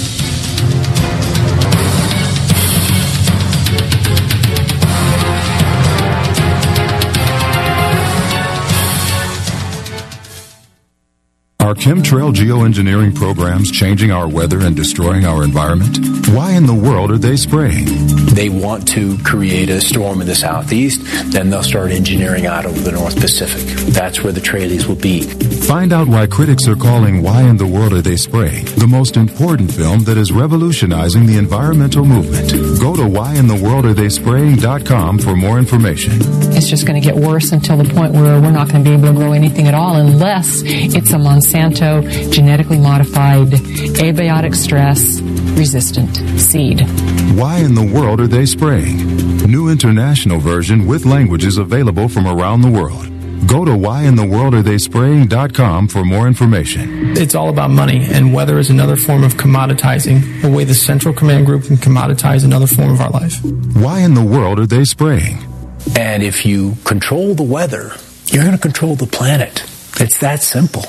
Are chemtrail geoengineering programs changing our weather and destroying our environment? Why in the world are they spraying? They want to create a storm in the southeast, then they'll start engineering out over the North Pacific. That's where the trailies will be. Find out why critics are calling Why in the World Are They Spraying the most important film that is revolutionizing the environmental movement. Go to whyintheworldaretheyspraying.com for more information. It's just going to get worse until the point where we're not going to be able to grow anything at all unless it's a Monsanto genetically modified, abiotic stress resistant seed. Why in the World Are They Spraying? New international version with languages available from around the world. Go to whyintheworldaretheyspraying.com for more information. It's all about money, and weather is another form of commoditizing, the way the Central Command Group can commoditize another form of our life. Why in the world are they spraying? And if you control the weather, you're going to control the planet. It's that simple.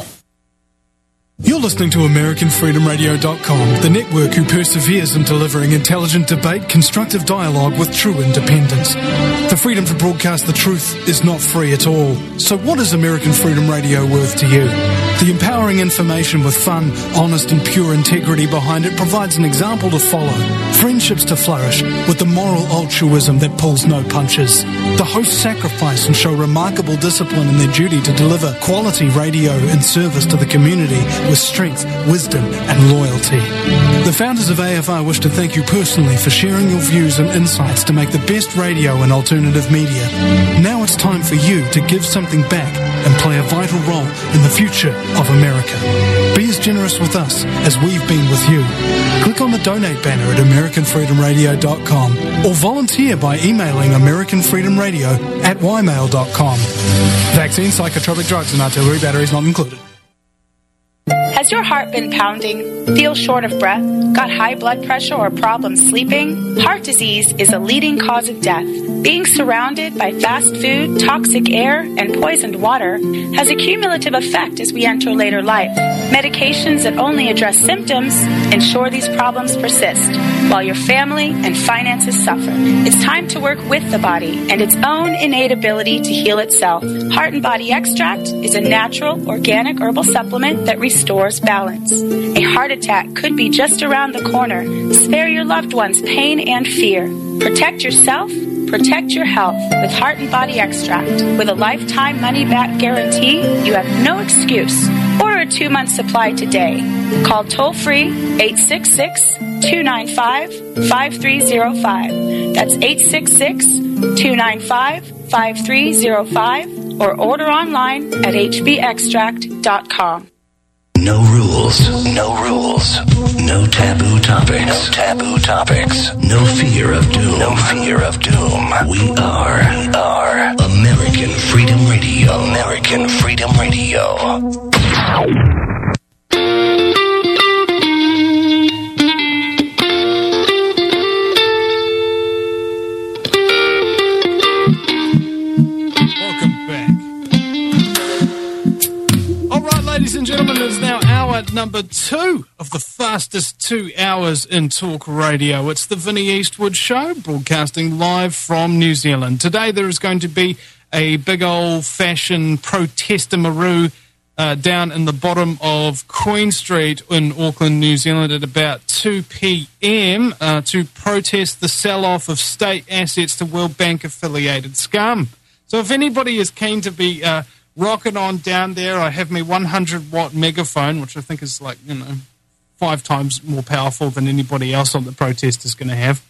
You're listening to AmericanFreedomRadio.com, the network who perseveres in delivering intelligent debate, constructive dialogue with true independence. The freedom to broadcast the truth is not free at all. So what is American Freedom Radio worth to you? The empowering information with fun, honest and pure integrity behind it provides an example to follow, friendships to flourish, with the moral altruism that pulls no punches. The hosts sacrifice and show remarkable discipline in their duty to deliver quality radio and service to the community with strength, wisdom and loyalty. The founders of AFR wish to thank you personally for sharing your views and insights to make the best radio and alternative media. Now it's time for you to give something back and play a vital role in the future of America. Be as generous with us as we've been with you. Click on the donate banner at AmericanFreedomRadio.com or volunteer by emailing AmericanFreedomRadio@ymail.com. Vaccine, psychotropic drugs and artillery batteries not included. Has your heart been pounding? Feel short of breath? Got high blood pressure or problems sleeping? Heart disease is a leading cause of death. Being surrounded by fast food, toxic air, and poisoned water has a cumulative effect as we enter later life. Medications that only address symptoms ensure these problems persist, while your family and finances suffer. It's time to work with the body and its own innate ability to heal itself. Heart and Body Extract is a natural, organic herbal supplement that restores balance. A heart attack could be just around the corner. Spare your loved ones pain and fear. Protect yourself. Protect your health with Heart and Body Extract. With a lifetime money-back guarantee, you have no excuse. Order a 2-month supply today. Call toll-free 866-295-5305. That's 866-295-5305. Or order online at hbextract.com. No rules, no rules, no taboo topics, no taboo topics, no fear of doom, no fear of doom. We are American Freedom Radio, American Freedom Radio. Ladies and gentlemen, it is now hour number 2 of the fastest 2 hours in talk radio. It's the Vinnie Eastwood Show, broadcasting live from New Zealand. Today there is going to be a big old-fashioned protestamaroo down in the bottom of Queen Street in Auckland, New Zealand at about 2 p.m. To protest the sell-off of state assets to World Bank-affiliated scum. So if anybody is keen to be rocking on down there, I have my 100-watt megaphone, which I think is 5 times more powerful than anybody else on the protest is going to have.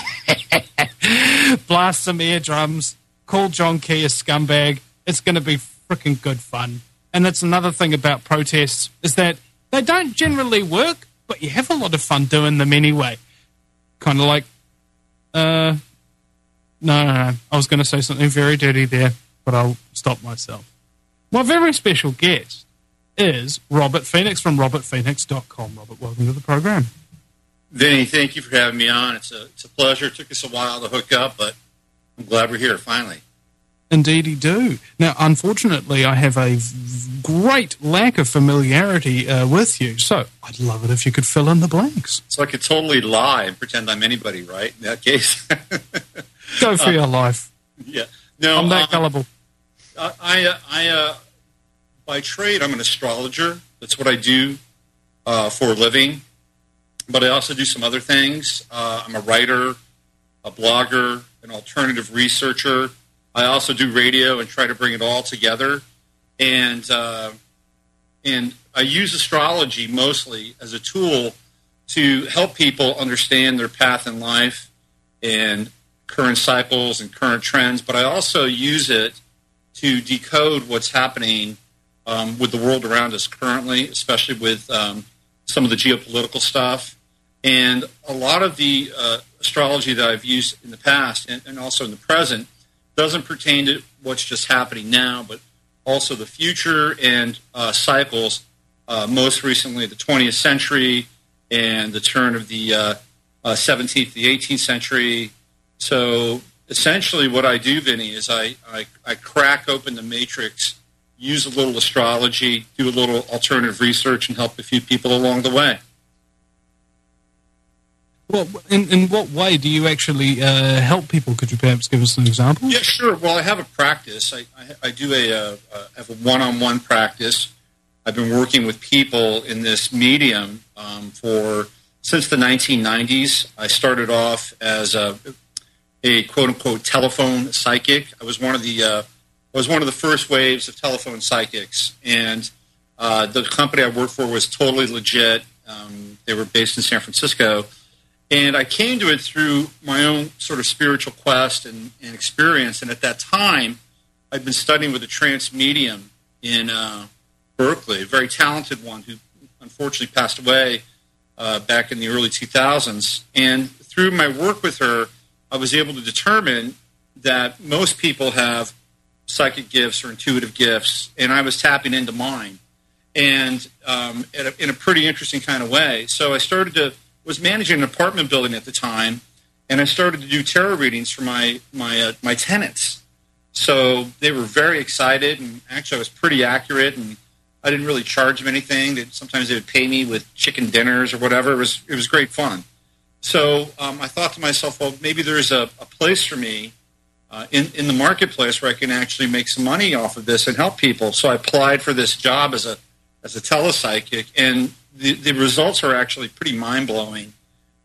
Blast some eardrums, call John Key a scumbag. It's going to be freaking good fun. And that's another thing about protests, is that they don't generally work, but you have a lot of fun doing them anyway. Kind of like, no. I was going to say something very dirty there, but I'll stop myself. My very special guest is Robert Phoenix from robertphoenix.com. Robert, welcome to the program. Vinny, thank you for having me on. It's a pleasure. It took us a while to hook up, but I'm glad we're here finally. Indeed, you do. Now, unfortunately, I have a great lack of familiarity with you, so I'd love it if you could fill in the blanks. So I could totally lie and pretend I'm anybody, right? In that case. Go for your life. Yeah. No, I'm that gullible. I by trade, I'm an astrologer. That's what I do for a living. But I also do some other things. I'm a writer, a blogger, an alternative researcher. I also do radio and try to bring it all together. And I use astrology mostly as a tool to help people understand their path in life and current cycles and current trends. But I also use it to decode what's happening with the world around us currently, especially with some of the geopolitical stuff. And a lot of the astrology that I've used in the past and also in the present doesn't pertain to what's just happening now, but also the future and cycles, most recently the 20th century and the turn of the 17th, the 18th century. So essentially what I do, Vinny, is I crack open the matrix, use a little astrology, do a little alternative research, and help a few people along the way. Well, in what way do you actually help people? Could you perhaps give us an example? Yeah, sure. Well, I have a practice. I do have a one-on-one practice. I've been working with people in this medium since the 1990s. I started off as a quote-unquote telephone psychic. I was one of the first waves of telephone psychics, and the company I worked for was totally legit. They were based in San Francisco. And I came to it through my own sort of spiritual quest and experience. And at that time, I'd been studying with a trance medium in Berkeley, a very talented one who unfortunately passed away back in the early 2000s. And through my work with her, I was able to determine that most people have psychic gifts or intuitive gifts, and I was tapping into mine, and in a pretty interesting kind of way. So I was managing an apartment building at the time, and I started to do tarot readings for my tenants. So they were very excited, and actually I was pretty accurate, and I didn't really charge them anything. Sometimes they would pay me with chicken dinners or whatever. It was great fun. So I thought to myself, well, maybe there's a place for me in the marketplace where I can actually make some money off of this and help people. So I applied for this job as a telepsychic, and the results are actually pretty mind-blowing.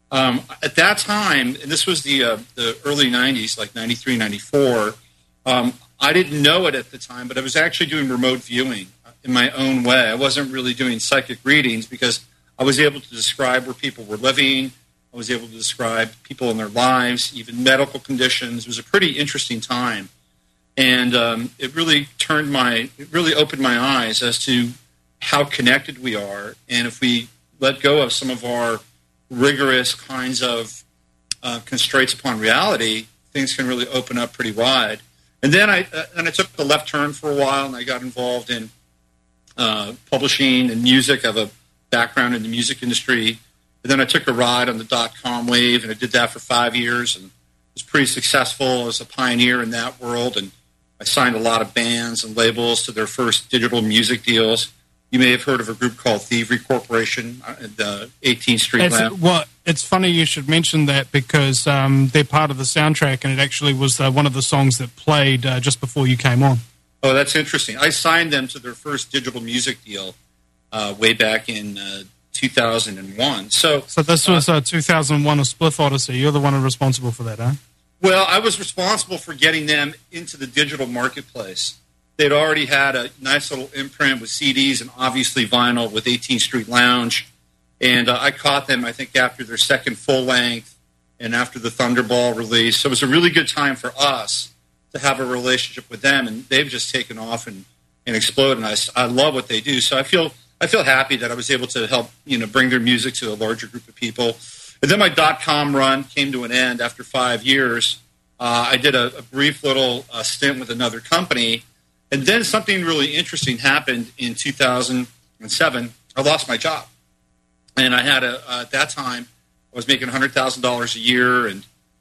At that time, and this was the early 90s, like 93, 94, I didn't know it at the time, but I was actually doing remote viewing in my own way. I wasn't really doing psychic readings because I was able to describe where people were living. I was able to describe people in their lives, even medical conditions. It was a pretty interesting time. And it really opened my eyes as to how connected we are, and if we let go of some of our rigorous kinds of constraints upon reality, things can really open up pretty wide. And then I took the left turn for a while, and I got involved in publishing and music. I have a background in the music industry. And then I took a ride on the .com wave, and I did that for 5 years, and was pretty successful as a pioneer in that world. And I signed a lot of bands and labels to their first digital music deals. You may have heard of a group called Thievery Corporation at the 18th Street Lounge. Well, it's funny you should mention that because they're part of the soundtrack, and it actually was one of the songs that played just before you came on. Oh, that's interesting. I signed them to their first digital music deal way back in 2001. So this was 2001, A Spliff Odyssey. You're the one responsible for that, huh? Well, I was responsible for getting them into the digital marketplace. They'd already had a nice little imprint with CDs and obviously vinyl with 18th Street Lounge. And I caught them, I think, after their second full length and after the Thunderball release. So it was a really good time for us to have a relationship with them. And they've just taken off and exploded. And I love what they do. So I feel happy that I was able to help, bring their music to a larger group of people. And then my .com run came to an end after 5 years. I did a brief little stint with another company. And then something really interesting happened in 2000, 2007, I lost my job. And I had at that time, I was making $100,000 a year, and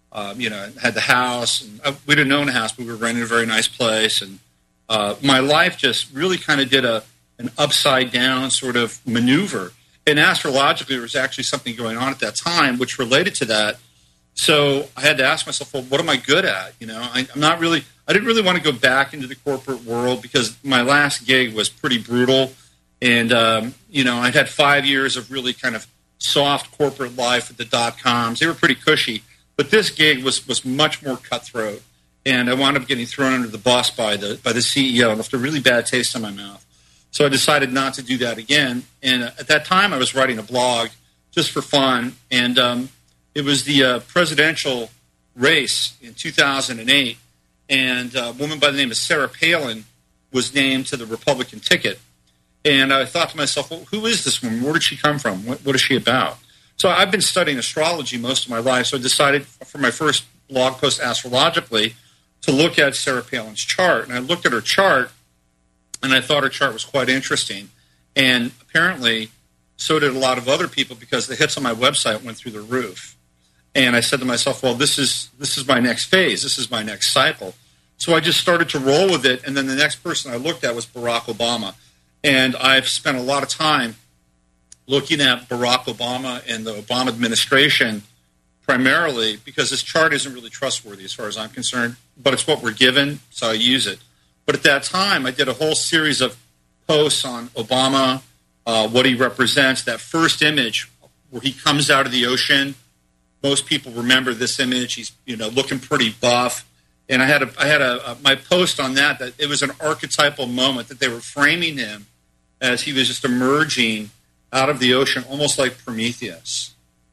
had the house. And we didn't own a house, but we were renting a very nice place. And my life just really kind of did an upside down sort of maneuver. And astrologically, there was actually something going on at that time which related to that. So I had to ask myself, well, what am I good at? I didn't really want to go back into the corporate world because my last gig was pretty brutal. And, I'd had 5 years of really kind of soft corporate life at the .coms. They were pretty cushy. But this gig was much more cutthroat. And I wound up getting thrown under the bus by the CEO and left a really bad taste in my mouth. So I decided not to do that again. And at that time, I was writing a blog just for fun. And it was the presidential race in 2008. And a woman by the name of Sarah Palin was named to the Republican ticket. And I thought to myself, well, who is this woman? Where did she come from? What is she about? So I've been studying astrology most of my life, so I decided for my first blog post astrologically to look at Sarah Palin's chart. And I looked at her chart, and I thought her chart was quite interesting. And apparently, so did a lot of other people because the hits on my website went through the roof. And I said to myself, well, this is my next phase. This is my next cycle. So I just started to roll with it, and then the next person I looked at was Barack Obama. And I've spent a lot of time looking at Barack Obama and the Obama administration primarily because this chart isn't really trustworthy as far as I'm concerned, but it's what we're given, so I use it. But at that time, I did a whole series of posts on Obama, what he represents, that first image where he comes out of the ocean. Most people remember this image. He's looking pretty buff. And I had my post on that it was an archetypal moment that they were framing him as he was just emerging out of the ocean, almost like Prometheus,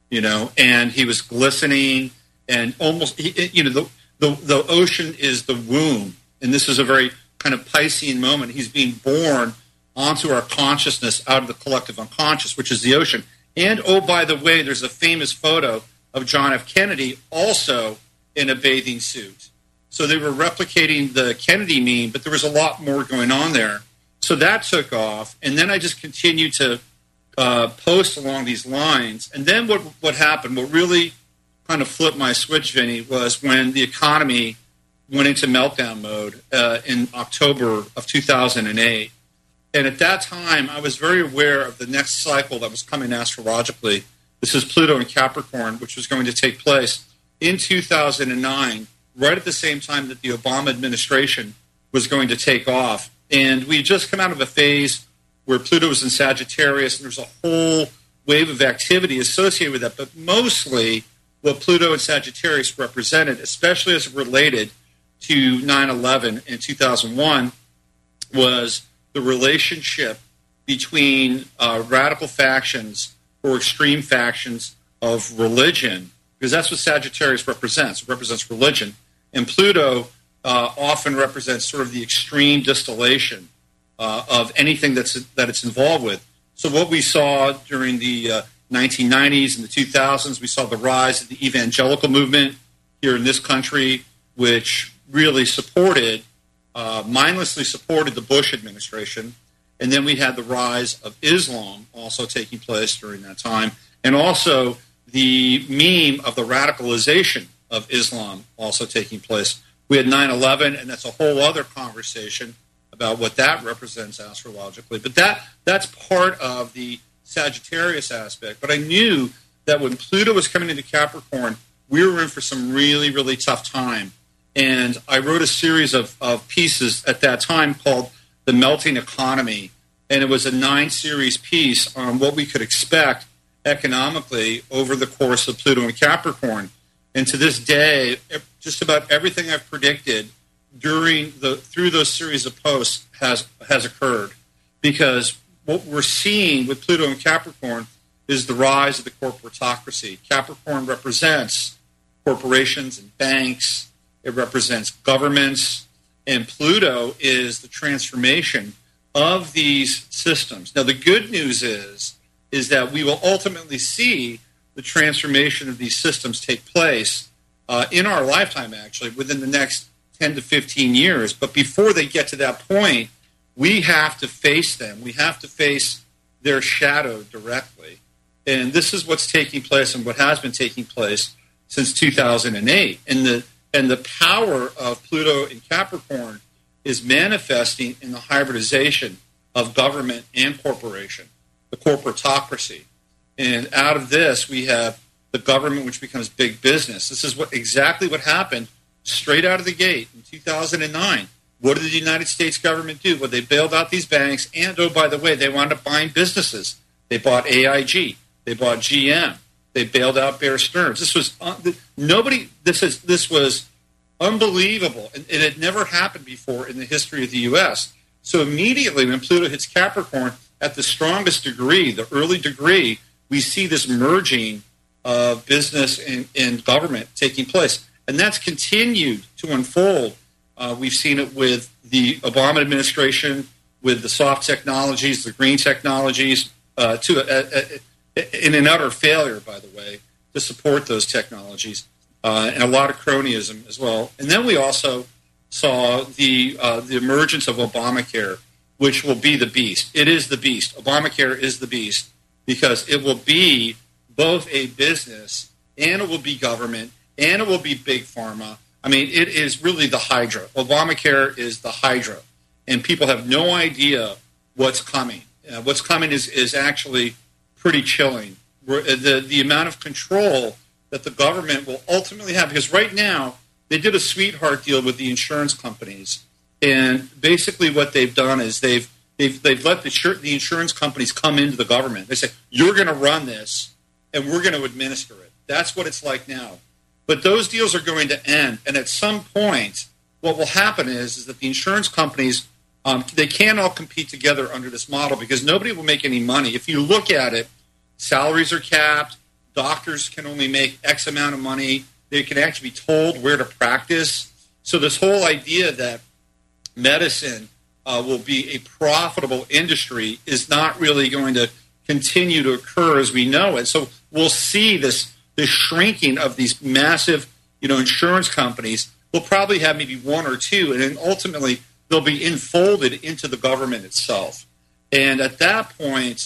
and he was glistening and almost, the ocean is the womb. And this is a very kind of Piscean moment. He's being born onto our consciousness out of the collective unconscious, which is the ocean. And, oh, by the way, there's a famous photo of John F. Kennedy also in a bathing suit. So they were replicating the Kennedy meme, but there was a lot more going on there. So that took off, and then I just continued to post along these lines. And then what happened, what really kind of flipped my switch, Vinny, was when the economy went into meltdown mode in October of 2008. And at that time, I was very aware of the next cycle that was coming astrologically. This is Pluto in Capricorn, which was going to take place in 2009, right at the same time that the Obama administration was going to take off. And we had just come out of a phase where Pluto was in Sagittarius, and there's a whole wave of activity associated with that. But mostly what Pluto and Sagittarius represented, especially as it related to 9/11 in 2001, was the relationship between radical factions or extreme factions of religion, because that's what Sagittarius represents. It represents religion. And Pluto often represents sort of the extreme distillation of anything that it's involved with. So what we saw during the 1990s and the 2000s, we saw the rise of the evangelical movement here in this country, which really mindlessly supported the Bush administration. And then we had the rise of Islam also taking place during that time. And also the meme of the radicalization of Islam also taking place. We had 9/11, and that's a whole other conversation about what that represents astrologically. But that's part of the Sagittarius aspect. But I knew that when Pluto was coming into Capricorn, we were in for some really, really tough time. And I wrote a series of pieces at that time called The Melting Economy. And it was a 9-series piece on what we could expect economically over the course of Pluto and Capricorn. And to this day, just about everything I've predicted through those series of posts has occurred. Because what we're seeing with Pluto and Capricorn is the rise of the corporatocracy. Capricorn represents corporations and banks. It represents governments. And Pluto is the transformation of these systems. Now, the good news is that we will ultimately see the transformation of these systems take place in our lifetime, actually, within the next 10 to 15 years. But before they get to that point, we have to face them. We have to face they're shadowed directly. And this is what's taking place and what has been taking place since 2008. And the power of Pluto in Capricorn is manifesting in the hybridization of government and corporation, the corporatocracy. And out of this, we have the government, which becomes big business. This is exactly what happened straight out of the gate in 2009. What did the United States government do? Well, they bailed out these banks, and, oh, by the way, they wound up buying businesses. They bought AIG. They bought GM. They bailed out Bear Stearns. This was This was unbelievable, and it had never happened before in the history of the U.S. So immediately when Pluto hits Capricorn, at the strongest degree, the early degree, we see this merging of business and government taking place. And that's continued to unfold. We've seen it with the Obama administration, with the soft technologies, the green technologies, in an utter failure, by the way, to support those technologies, and a lot of cronyism as well. And then we also saw the emergence of Obamacare, which will be the beast. It is the beast. Obamacare is the beast because it will be both a business and it will be government and it will be big pharma. I mean, it is really the Hydra. Obamacare is the Hydra, and people have no idea what's coming. What's coming is actually pretty chilling. The amount of control that the government will ultimately have, because right now they did a sweetheart deal with the insurance companies, and basically what they've done is they've let the insurance companies come into the government. They say, you're going to run this, and we're going to administer it. That's what it's like now. But those deals are going to end, and at some point, what will happen is that the insurance companies, they can't all compete together under this model because nobody will make any money. If you look at it, salaries are capped, doctors can only make X amount of money, they can actually be told where to practice. So this whole idea that medicine will be a profitable industry is not really going to continue to occur as we know it. So we'll see this shrinking of these massive, insurance companies. We'll probably have maybe one or two, and then ultimately they'll be enfolded into the government itself. And at that point,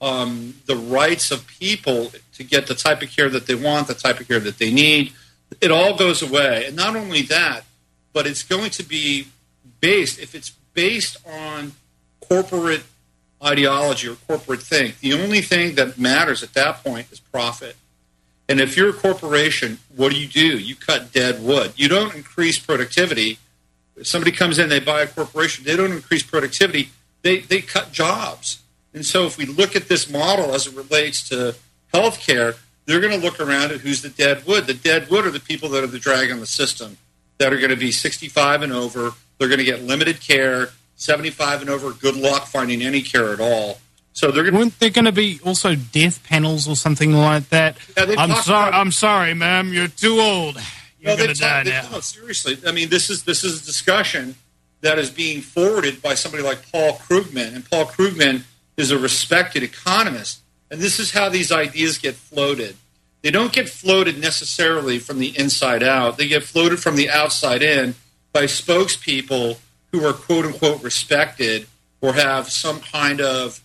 the rights of people to get the type of care that they want, the type of care that they need, it all goes away. And not only that, but it's going to be based, if it's based on corporate ideology or corporate think, the only thing that matters at that point is profit. And if you're a corporation, what do? You cut dead wood. You don't increase productivity. If somebody comes in, they buy a corporation, they don't increase productivity, they cut jobs. And so if we look at this model as it relates to healthcare, they're going to look around at who's the dead wood. The dead wood are the people that are the drag on the system, that are going to be 65 and over. They're going to get limited care. 75 and over, good luck finding any care at all. So weren't there going to be also death panels or something like that? Yeah, I'm sorry, ma'am, you're too old. You're going to die now. No, seriously. I mean, this is a discussion that is being forwarded by somebody like Paul Krugman, and Paul Krugman is a respected economist. And this is how these ideas get floated. They don't get floated necessarily from the inside out. They get floated from the outside in by spokespeople who are quote-unquote respected or have some kind of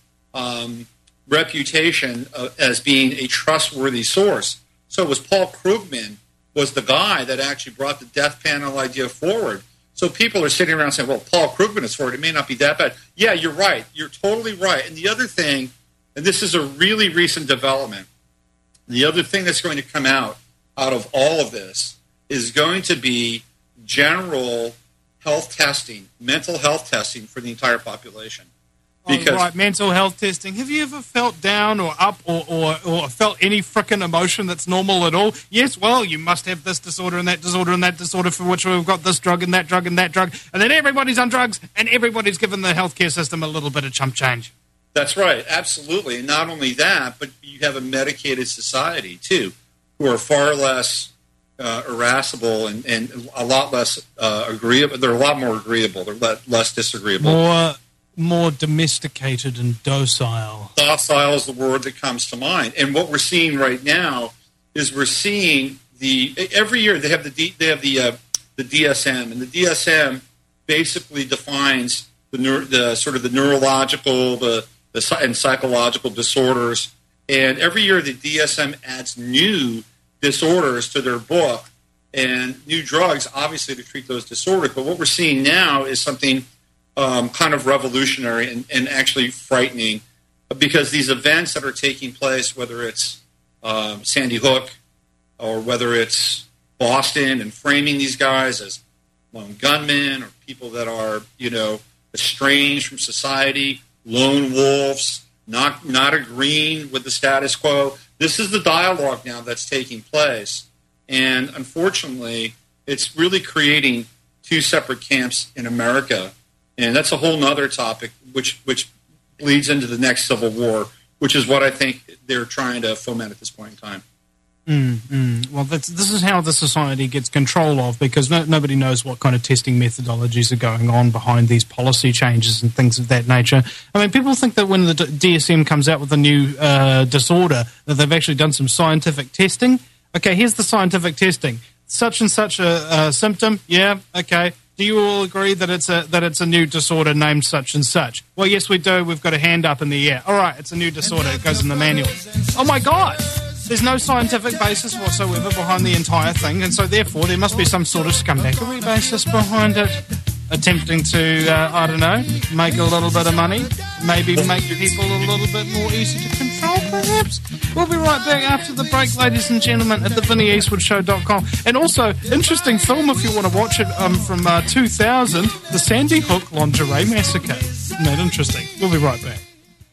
reputation as being a trustworthy source. So it was Paul Krugman was the guy that actually brought the death panel idea forward. So people are sitting around saying, well, Paul Krugman is for it. It may not be that bad. Yeah, you're right. You're totally right. And the other thing, and this is a really recent development, the other thing that's going to come out of all of this is going to be general health testing, mental health testing for the entire population. Because right, mental health testing. Have you ever felt down or up or felt any frickin' emotion that's normal at all? Yes, well, you must have this disorder and that disorder and that disorder for which we've got this drug and that drug and that drug. And then everybody's on drugs and everybody's given the healthcare system a little bit of chump change. That's right, absolutely. And not only that, but you have a medicated society, too, who are far less irascible and a lot less agreeable. They're a lot more agreeable. They're less disagreeable. More domesticated and docile. Docile is the word that comes to mind. And what we're seeing right now is we're seeing every year they have the DSM, and the DSM basically defines the sort of the neurological, the and psychological disorders. And every year the DSM adds new disorders to their book and new drugs, obviously, to treat those disorders. But what we're seeing now is something kind of revolutionary and actually frightening, because these events that are taking place, whether it's Sandy Hook or whether it's Boston and framing these guys as lone gunmen or people that are, estranged from society, lone wolves, not agreeing with the status quo. This is the dialogue now that's taking place. And unfortunately, it's really creating two separate camps in America. And that's a whole nother topic, which leads into the next civil war, which is what I think they're trying to foment at this point in time. Well, this is how the society gets control of, because nobody knows what kind of testing methodologies are going on behind these policy changes and things of that nature. I mean, people think that when the DSM comes out with a new disorder, that they've actually done some scientific testing. Okay, here's the scientific testing. Such and such a symptom. Yeah, okay. Do you all agree that it's a new disorder named such and such? Well, yes, we do. We've got a hand up in the air. All right, it's a new disorder. It goes in the manual. Oh, my God. There's no scientific basis whatsoever behind the entire thing, and so therefore there must be some sort of scumbaggery basis behind it. Attempting to, I don't know, make a little bit of money, maybe make people a little bit more easy to control, perhaps. We'll be right back after the break, ladies and gentlemen, at the VinnyEastwoodShow.com. And also, interesting film if you want to watch it, from 2000, The Sandy Hook Lingerie Massacre. Isn't that interesting? We'll be right back.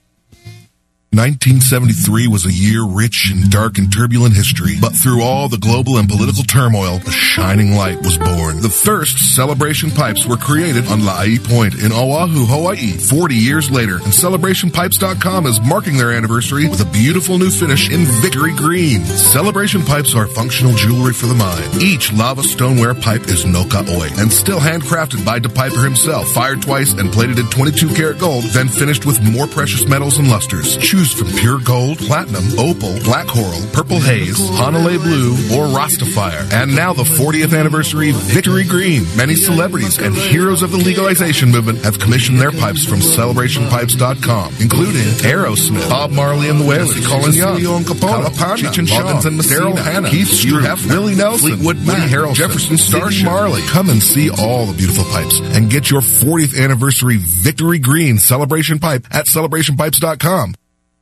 1973 was a year rich in dark and turbulent history, but through all the global and political turmoil, a shining light was born. The Thirst Celebration Pipes were created on La'i Point in Oahu, Hawaii, 40 years later, and CelebrationPipes.com is marking their anniversary with a beautiful new finish in Victory Green. Celebration Pipes are functional jewelry for the mind. Each lava stoneware pipe is Noka Oi, and still handcrafted by De Piper himself, fired twice and plated in 22-karat gold, then finished with more precious metals and lusters. Choose from pure gold, platinum, opal, black coral, purple haze, Hanalei blue, or Rastafire. And now the 40th anniversary Victory Green. Many celebrities and heroes of the legalization movement have commissioned their pipes from CelebrationPipes.com, including Aerosmith, Bob Marley and the Wailers, Colin Young, Leon Capone, Cheech and Chong, Daryl Hannah, Keith Stroup, Willie Nelson, Fleetwood Mac, Harold Jefferson Starship, Marley. Come and see all the beautiful pipes and get your 40th anniversary Victory Green celebration pipe at CelebrationPipes.com.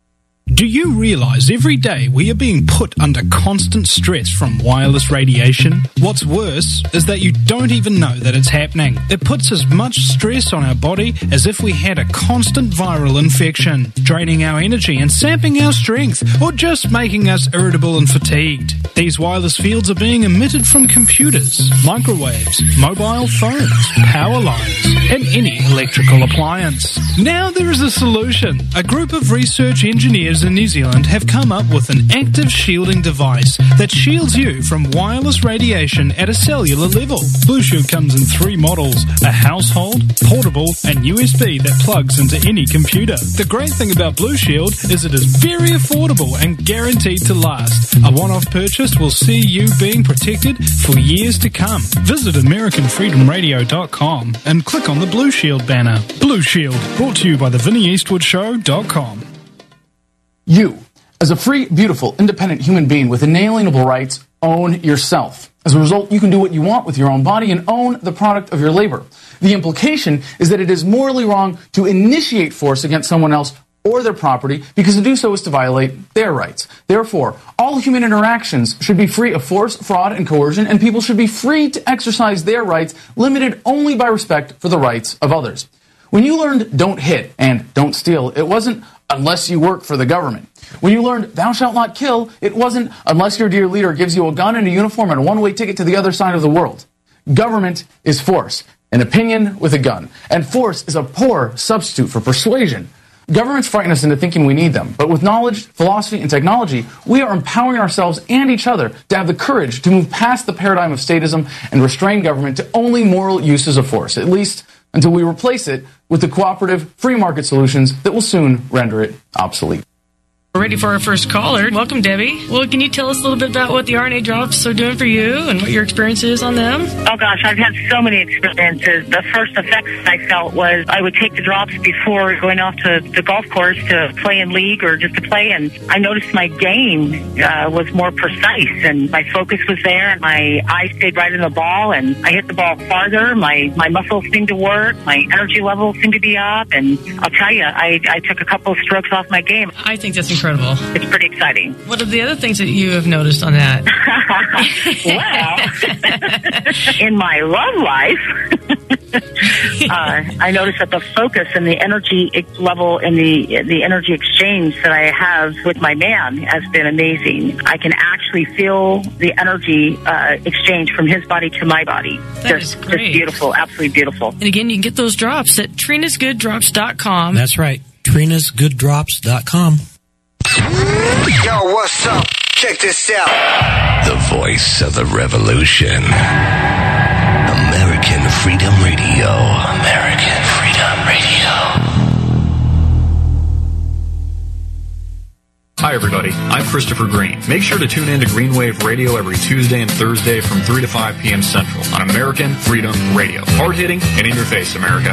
Do you realize every day we are being put under constant stress from wireless radiation? What's worse is that you don't even know that it's happening. It puts as much stress on our body as if we had a constant viral infection, draining our energy and sapping our strength, or just making us irritable and fatigued. These wireless fields are being emitted from computers, microwaves, mobile phones, power lines, and any electrical appliance. Now there is a solution. A group of research engineers in New Zealand have come up with an active shielding device that shields you from wireless radiation at a cellular level. Blue Shield comes in 3 models: a household, portable, and USB that plugs into any computer. The great thing about Blue Shield is it is very affordable and guaranteed to last. A one-off purchase will see you being protected for years to come. Visit AmericanFreedomRadio.com and click on the Blue Shield banner. Blue Shield, brought to you by the VinnyEastwoodShow.com. You, as a free, beautiful, independent human being with inalienable rights, own yourself. As a result, you can do what you want with your own body and own the product of your labor. The implication is that it is morally wrong to initiate force against someone else or their property, because to do so is to violate their rights. Therefore, all human interactions should be free of force, fraud, and coercion, and people should be free to exercise their rights, limited only by respect for the rights of others. When you learned don't hit and don't steal, it wasn't unless you work for the government. When you learned thou shalt not kill, it wasn't unless your dear leader gives you a gun and a uniform and a one-way ticket to the other side of the world. Government is force, an opinion with a gun. And force is a poor substitute for persuasion. Governments frighten us into thinking we need them, but with knowledge, philosophy, and technology, we are empowering ourselves and each other to have the courage to move past the paradigm of statism and restrain government to only moral uses of force, at least until we replace it with the cooperative, free market solutions that will soon render it obsolete. We're ready for our first caller. Welcome, Debbie. Well, can you tell us a little bit about what the RNA drops are doing for you and what your experience is on them? Oh, gosh, I've had so many experiences. The first effects I felt was I would take the drops before going off to the golf course to play in league or just to play, and I noticed my game was more precise, and my focus was there, and my eyes stayed right in the ball, and I hit the ball farther. My muscles seemed to work. My energy levels seemed to be up, and I'll tell you, I took a couple of strokes off my game. I think that's incredible. It's pretty exciting. What are the other things that you have noticed on that? Well, in my love life, I noticed that the focus and the energy level and the energy exchange that I have with my man has been amazing. I can actually feel the energy exchange from his body to my body. That is great. Just beautiful, absolutely beautiful. And again, you can get those drops at Trina'sGoodDrops.com. That's right, Trina'sGoodDrops.com. Yo, what's up? Check this out. The voice of the revolution. American Freedom Radio. American Freedom Radio. Hi, everybody. I'm Christopher Green. Make sure to tune in to Green Wave Radio every Tuesday and Thursday from 3 to 5 p.m. Central on American Freedom Radio. Hard-hitting and in your face, America.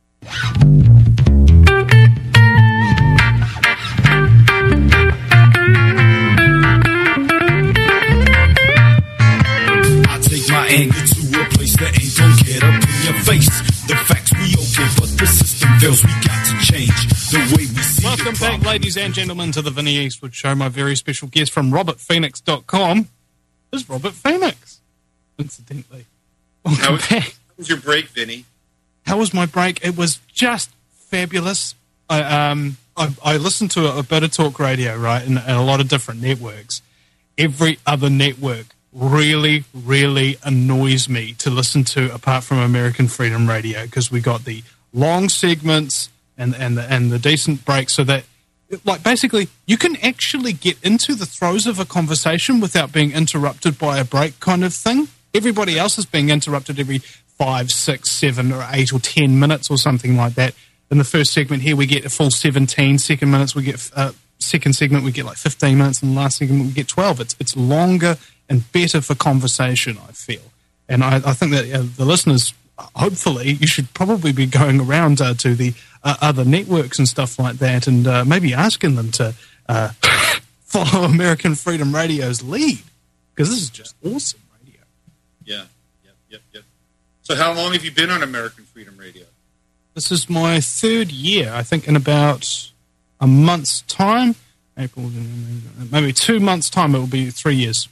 My anger to a place that ain't gon' get up in your face. The facts we okay, but the system fails. We got to change the way we see. Welcome back, ladies and gentlemen, to the Vinnie Eastwood Show. My very special guest from RobertPhoenix.com is Robert Phoenix, incidentally. Welcome back. How was your break, Vinny? How was my break? It was just fabulous. I listened to a bit of talk radio, right, and a lot of different networks. Every other network really, really annoys me to listen to apart from American Freedom Radio, because we got the long segments and the decent breaks, so that, like, basically you can actually get into the throes of a conversation without being interrupted by a break kind of thing. Everybody else is being interrupted every 5, 6, 7 or 8 or 10 minutes or something like that. In the first segment here we get a full 17. Second minutes we get second segment we get like 15 minutes, and the last segment we get 12. It's longer and better for conversation, I feel. And I think that the listeners, hopefully, you should probably be going around to the other networks and stuff like that, and maybe asking them to follow American Freedom Radio's lead, because this is just awesome radio. Yeah. Yep. So how long have you been on American Freedom Radio? This is my third year. I think in about a month's time, April, maybe 2 months' time, it will be 3 years.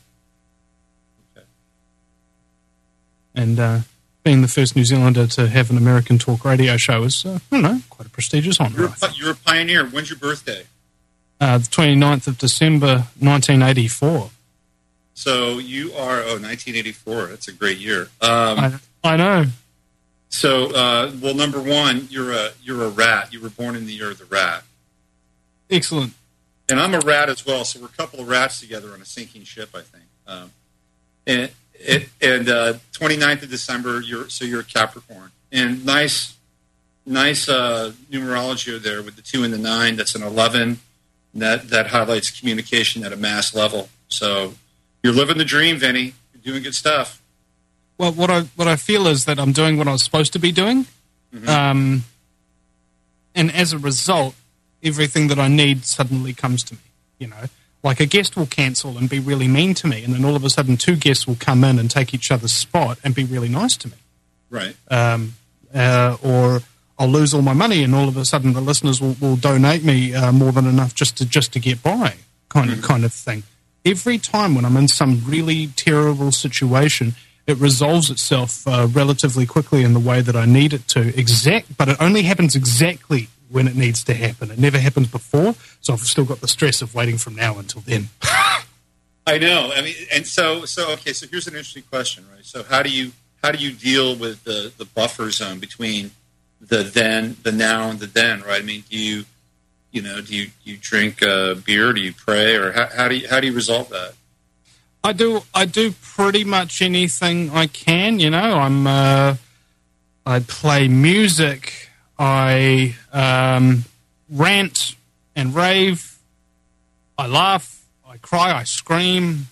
And being the first New Zealander to have an American talk radio show is, I don't know, quite a prestigious honour. You're a pioneer. When's your birthday? The 29th of December, 1984. So you are, 1984. That's a great year. I know. So, well, number one, you're a rat. You were born in the year of the rat. Excellent. And I'm a rat as well, so we're a couple of rats together on a sinking ship, I think. And 29th of December, you're a Capricorn. And nice numerology there with the 2 and the 9. That's an 11. That highlights communication at a mass level. So you're living the dream, Vinny. You're doing good stuff. Well, what I feel is that I'm doing what I was supposed to be doing. Mm-hmm. And as a result, everything that I need suddenly comes to me, you know. Like a guest will cancel and be really mean to me, and then all of a sudden 2 guests will come in and take each other's spot and be really nice to me. Right. Or I'll lose all my money, and all of a sudden the listeners will donate me more than enough just to get by, kind of thing. Every time when I'm in some really terrible situation, it resolves itself relatively quickly in the way that I need it to. But it only happens exactly when it needs to happen. It never happens before, so I've still got the stress of waiting from now until then. I know. I mean, and so okay. So here's an interesting question, right? So how do you deal with the buffer zone between the then, the now, and the then, right? I mean, do you drink beer? Do you pray, or how do you resolve that? I do pretty much anything I can. You know, I play music. I rant and rave. I laugh, I cry, I scream.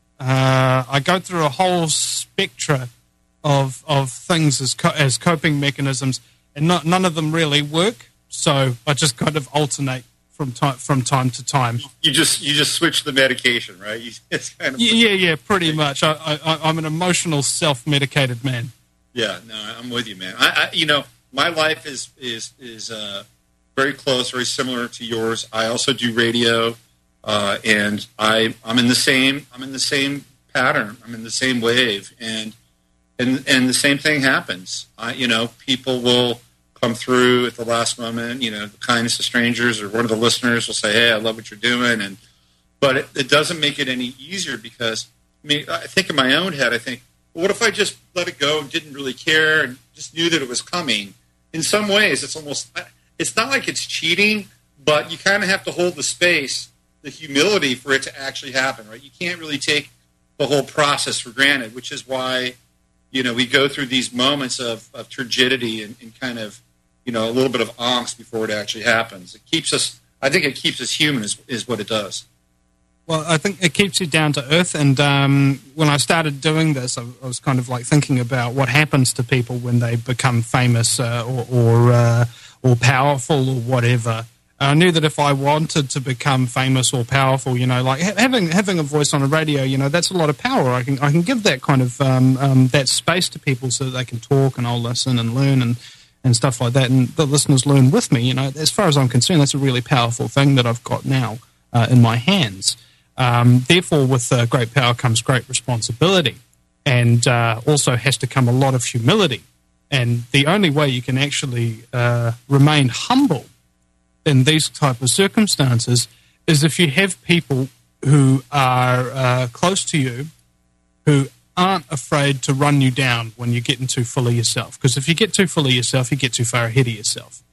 I go through a whole spectra of things as coping mechanisms, and none of them really work. So I just kind of alternate from time to time. You just switch the medication, right? It's kind of yeah, pretty much. I'm an emotional, self-medicated man. Yeah, no, I'm with you, man. I my life is very close, very similar to yours. I also do radio, and I'm in the same pattern. I'm in the same wave, and the same thing happens. People will come through at the last moment. The kindness of strangers, or one of the listeners will say, "Hey, I love what you're doing," but it doesn't make it any easier, because I think in my own head, I think, well, what if I just let it go and didn't really care and just knew that it was coming? In some ways, it's not like it's cheating, but you kind of have to hold the space, the humility for it to actually happen, right? You can't really take the whole process for granted, which is why, we go through these moments of turgidity and kind of, a little bit of angst before it actually happens. I think it keeps us human is what it does. Well, I think it keeps you down to earth. And when I started doing this, I was kind of like thinking about what happens to people when they become famous or powerful or whatever. I knew that if I wanted to become famous or powerful, like having a voice on a radio, that's a lot of power. I can give that kind of that space to people so that they can talk, and I'll listen and learn and stuff like that. And the listeners learn with me. As far as I'm concerned, that's a really powerful thing that I've got now in my hands. Therefore, with great power comes great responsibility, and also has to come a lot of humility. And the only way you can actually remain humble in these type of circumstances is if you have people who are close to you, who aren't afraid to run you down when you're getting too full of yourself. Because if you get too full of yourself, you get too far ahead of yourself.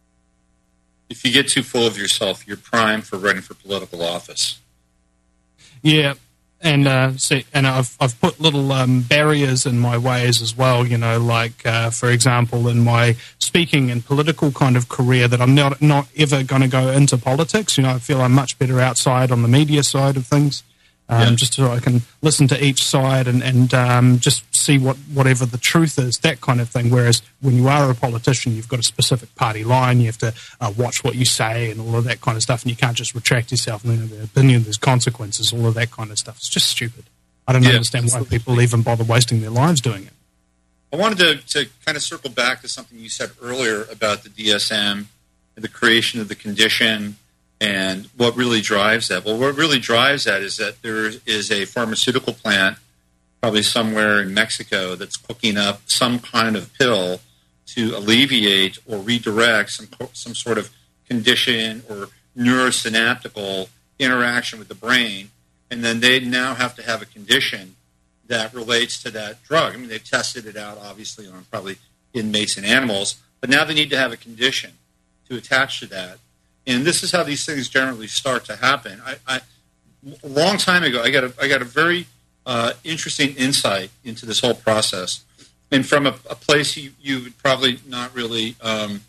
If you get too full of yourself, you're primed for running for political office. Yeah, and I've put little barriers in my ways as well. Like for example, in my speaking and political kind of career, that I'm not ever going to go into politics. I feel I'm much better outside on the media side of things, just so I can listen to each side and just see whatever the truth is, that kind of thing. Whereas when you are a politician, you've got a specific party line, you have to watch what you say and all of that kind of stuff, and you can't just retract yourself. And the opinion, there's consequences, all of that kind of stuff. It's just stupid. I don't understand why people even bother wasting their lives doing it. I wanted to kind of circle back to something you said earlier about the DSM and the creation of the condition and what really drives that. Well, what really drives that is that there is a pharmaceutical plant probably somewhere in Mexico that's cooking up some kind of pill to alleviate or redirect some sort of condition or neurosynaptical interaction with the brain, and then they now have to have a condition that relates to that drug. I mean, they've tested it out, obviously, on probably inmates and animals, but now they need to have a condition to attach to that. And this is how these things generally start to happen. A long time ago, I got a very interesting insight into this whole process, and from a place you would probably not really kind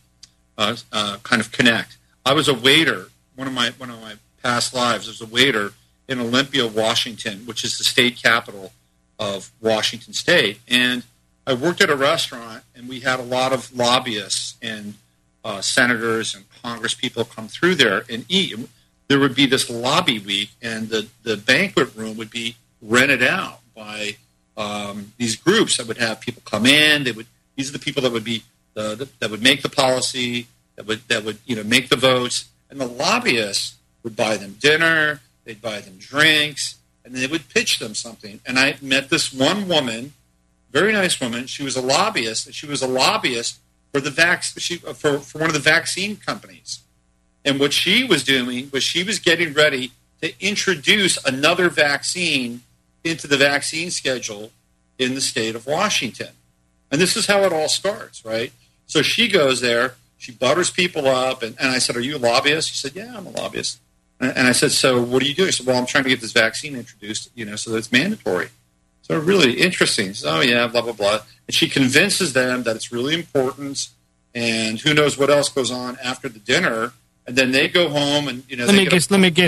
of connect. I was a waiter. One of my past lives, I was a waiter in Olympia, Washington, which is the state capital of Washington State. And I worked at a restaurant, and we had a lot of lobbyists and senators and Congress people come through there and eat. There would be this lobby week, and the banquet room would be rented out by these groups that would have people come in. These are the people that would be that would make the policy, that would make the votes, and the lobbyists would buy them dinner, they'd buy them drinks, and they would pitch them something. And I met this one woman, very nice woman. She was a lobbyist, and she was a lobbyist for for one of the vaccine companies. And what she was doing was she was getting ready to introduce another vaccine into the vaccine schedule in the state of Washington. And this is how it all starts, right? So she goes there, she butters people up, and I said, "Are you a lobbyist?" She said, "Yeah, I'm a lobbyist." And I said, "So what are you doing?" She said, "Well, I'm trying to get this vaccine introduced, so that it's mandatory." So really interesting. She said, "Oh, yeah, blah, blah, blah." And she convinces them that it's really important, and who knows what else goes on after the dinner. And then they go home and, Let me guess.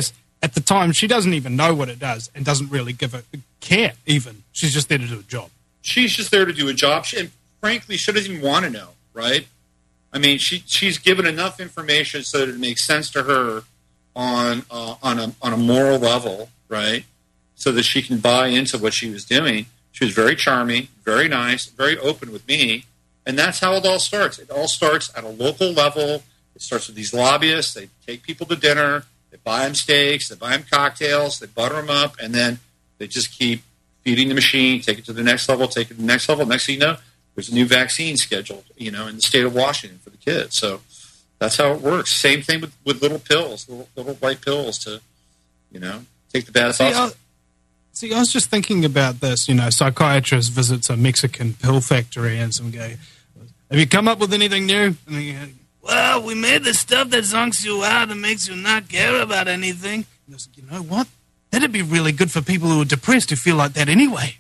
at the time, she doesn't even know what it does and doesn't really give a care even. She's just there to do a job. She's just there to do a job. And frankly, she doesn't even want to know, right? I mean, she's given enough information so that it makes sense to her on a moral level, right? So that she can buy into what she was doing. She was very charming, very nice, very open with me. And that's how it all starts. It all starts at a local level. It starts with these lobbyists. They take people to dinner. They buy them steaks. They buy them cocktails. They butter them up. And then they just keep feeding the machine, take it to the next level, take it to the next level. Next thing you know, there's a new vaccine scheduled, in the state of Washington for the kids. So that's how it works. Same thing with little pills, little white pills to, take the bad thoughts. See, I was just thinking about this. Psychiatrist visits a Mexican pill factory and some guy, have you come up with anything new? And he goes, well, we made the stuff that zonks you out and makes you not care about anything. He goes, you know what? That'd be really good for people who are depressed who feel like that anyway.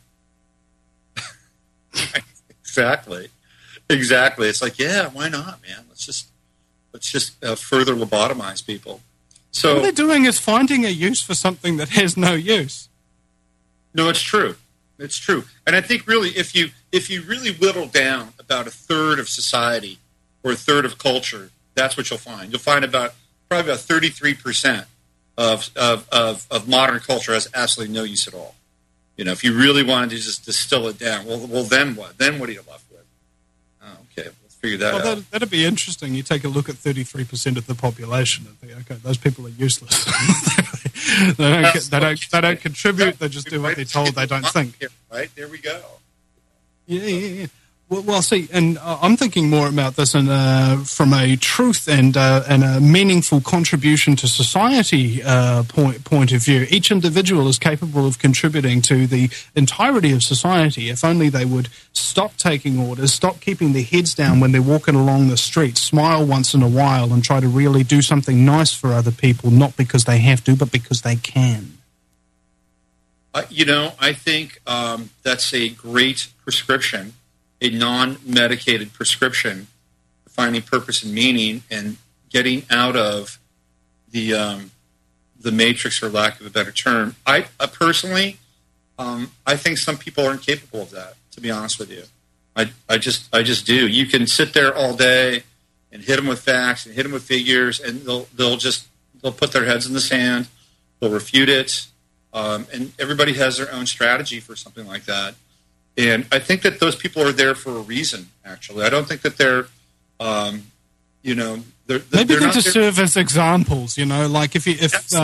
Exactly. It's like, yeah, why not, man? Let's just further lobotomize people. So what they're doing is finding a use for something that has no use. No, it's true. It's true. And I think really, if you really whittle down about a third of society or a third of culture, that's what you'll find. You'll find probably about 33% of modern culture has absolutely no use at all. If you really wanted to just distill it down, well, then what? Then what are you left with? Oh, okay, let's figure that out. That'd be interesting. You take a look at 33% of the population and think, okay, those people are useless. They don't contribute. They just do what they're told. They don't think. Right, there we go. Yeah. Well, see, and I'm thinking more about this from a truth and a meaningful contribution to society point of view. Each individual is capable of contributing to the entirety of society if only they would stop taking orders, stop keeping their heads down when they're walking along the street, smile once in a while, and try to really do something nice for other people, not because they have to, but because they can. I think that's a great prescription. A non-medicated prescription for finding purpose and meaning and getting out of the matrix, for lack of a better term. I personally, I think some people are incapable of that. To be honest with you, I just do. You can sit there all day and hit them with facts and hit them with figures, and they'll put their heads in the sand. They'll refute it, and everybody has their own strategy for something like that. And I think that those people are there for a reason, actually. I don't think that they're, maybe they're to serve as examples, like if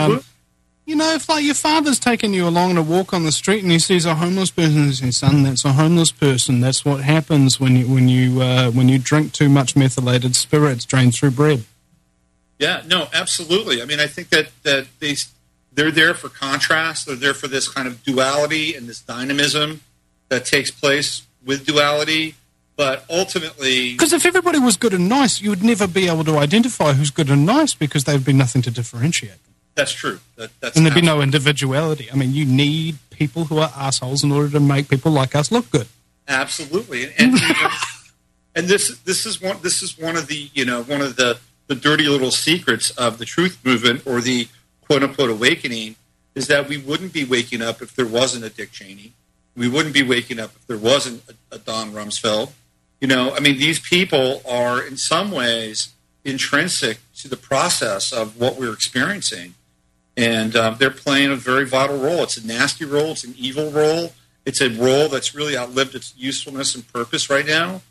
like your father's taking you along to walk on the street and he sees a homeless person and says, son, that's a homeless person. That's what happens when you drink too much methylated spirits drained through bread. Yeah, no, absolutely. I mean, I think that they're there for contrast. They're there for this kind of duality and this dynamism that takes place with duality, but ultimately... Because if everybody was good and nice, you would never be able to identify who's good and nice because there would be nothing to differentiate them. That's true. And there'd be no individuality. I mean, you need people who are assholes in order to make people like us look good. Absolutely. And this is one of the dirty little secrets of the truth movement or the quote-unquote awakening is that we wouldn't be waking up if there wasn't a Dick Cheney. We wouldn't be waking up if there wasn't a Don Rumsfeld. These people are in some ways intrinsic to the process of what we're experiencing. And they're playing a very vital role. It's a nasty role. It's an evil role. It's a role that's really outlived its usefulness and purpose right now.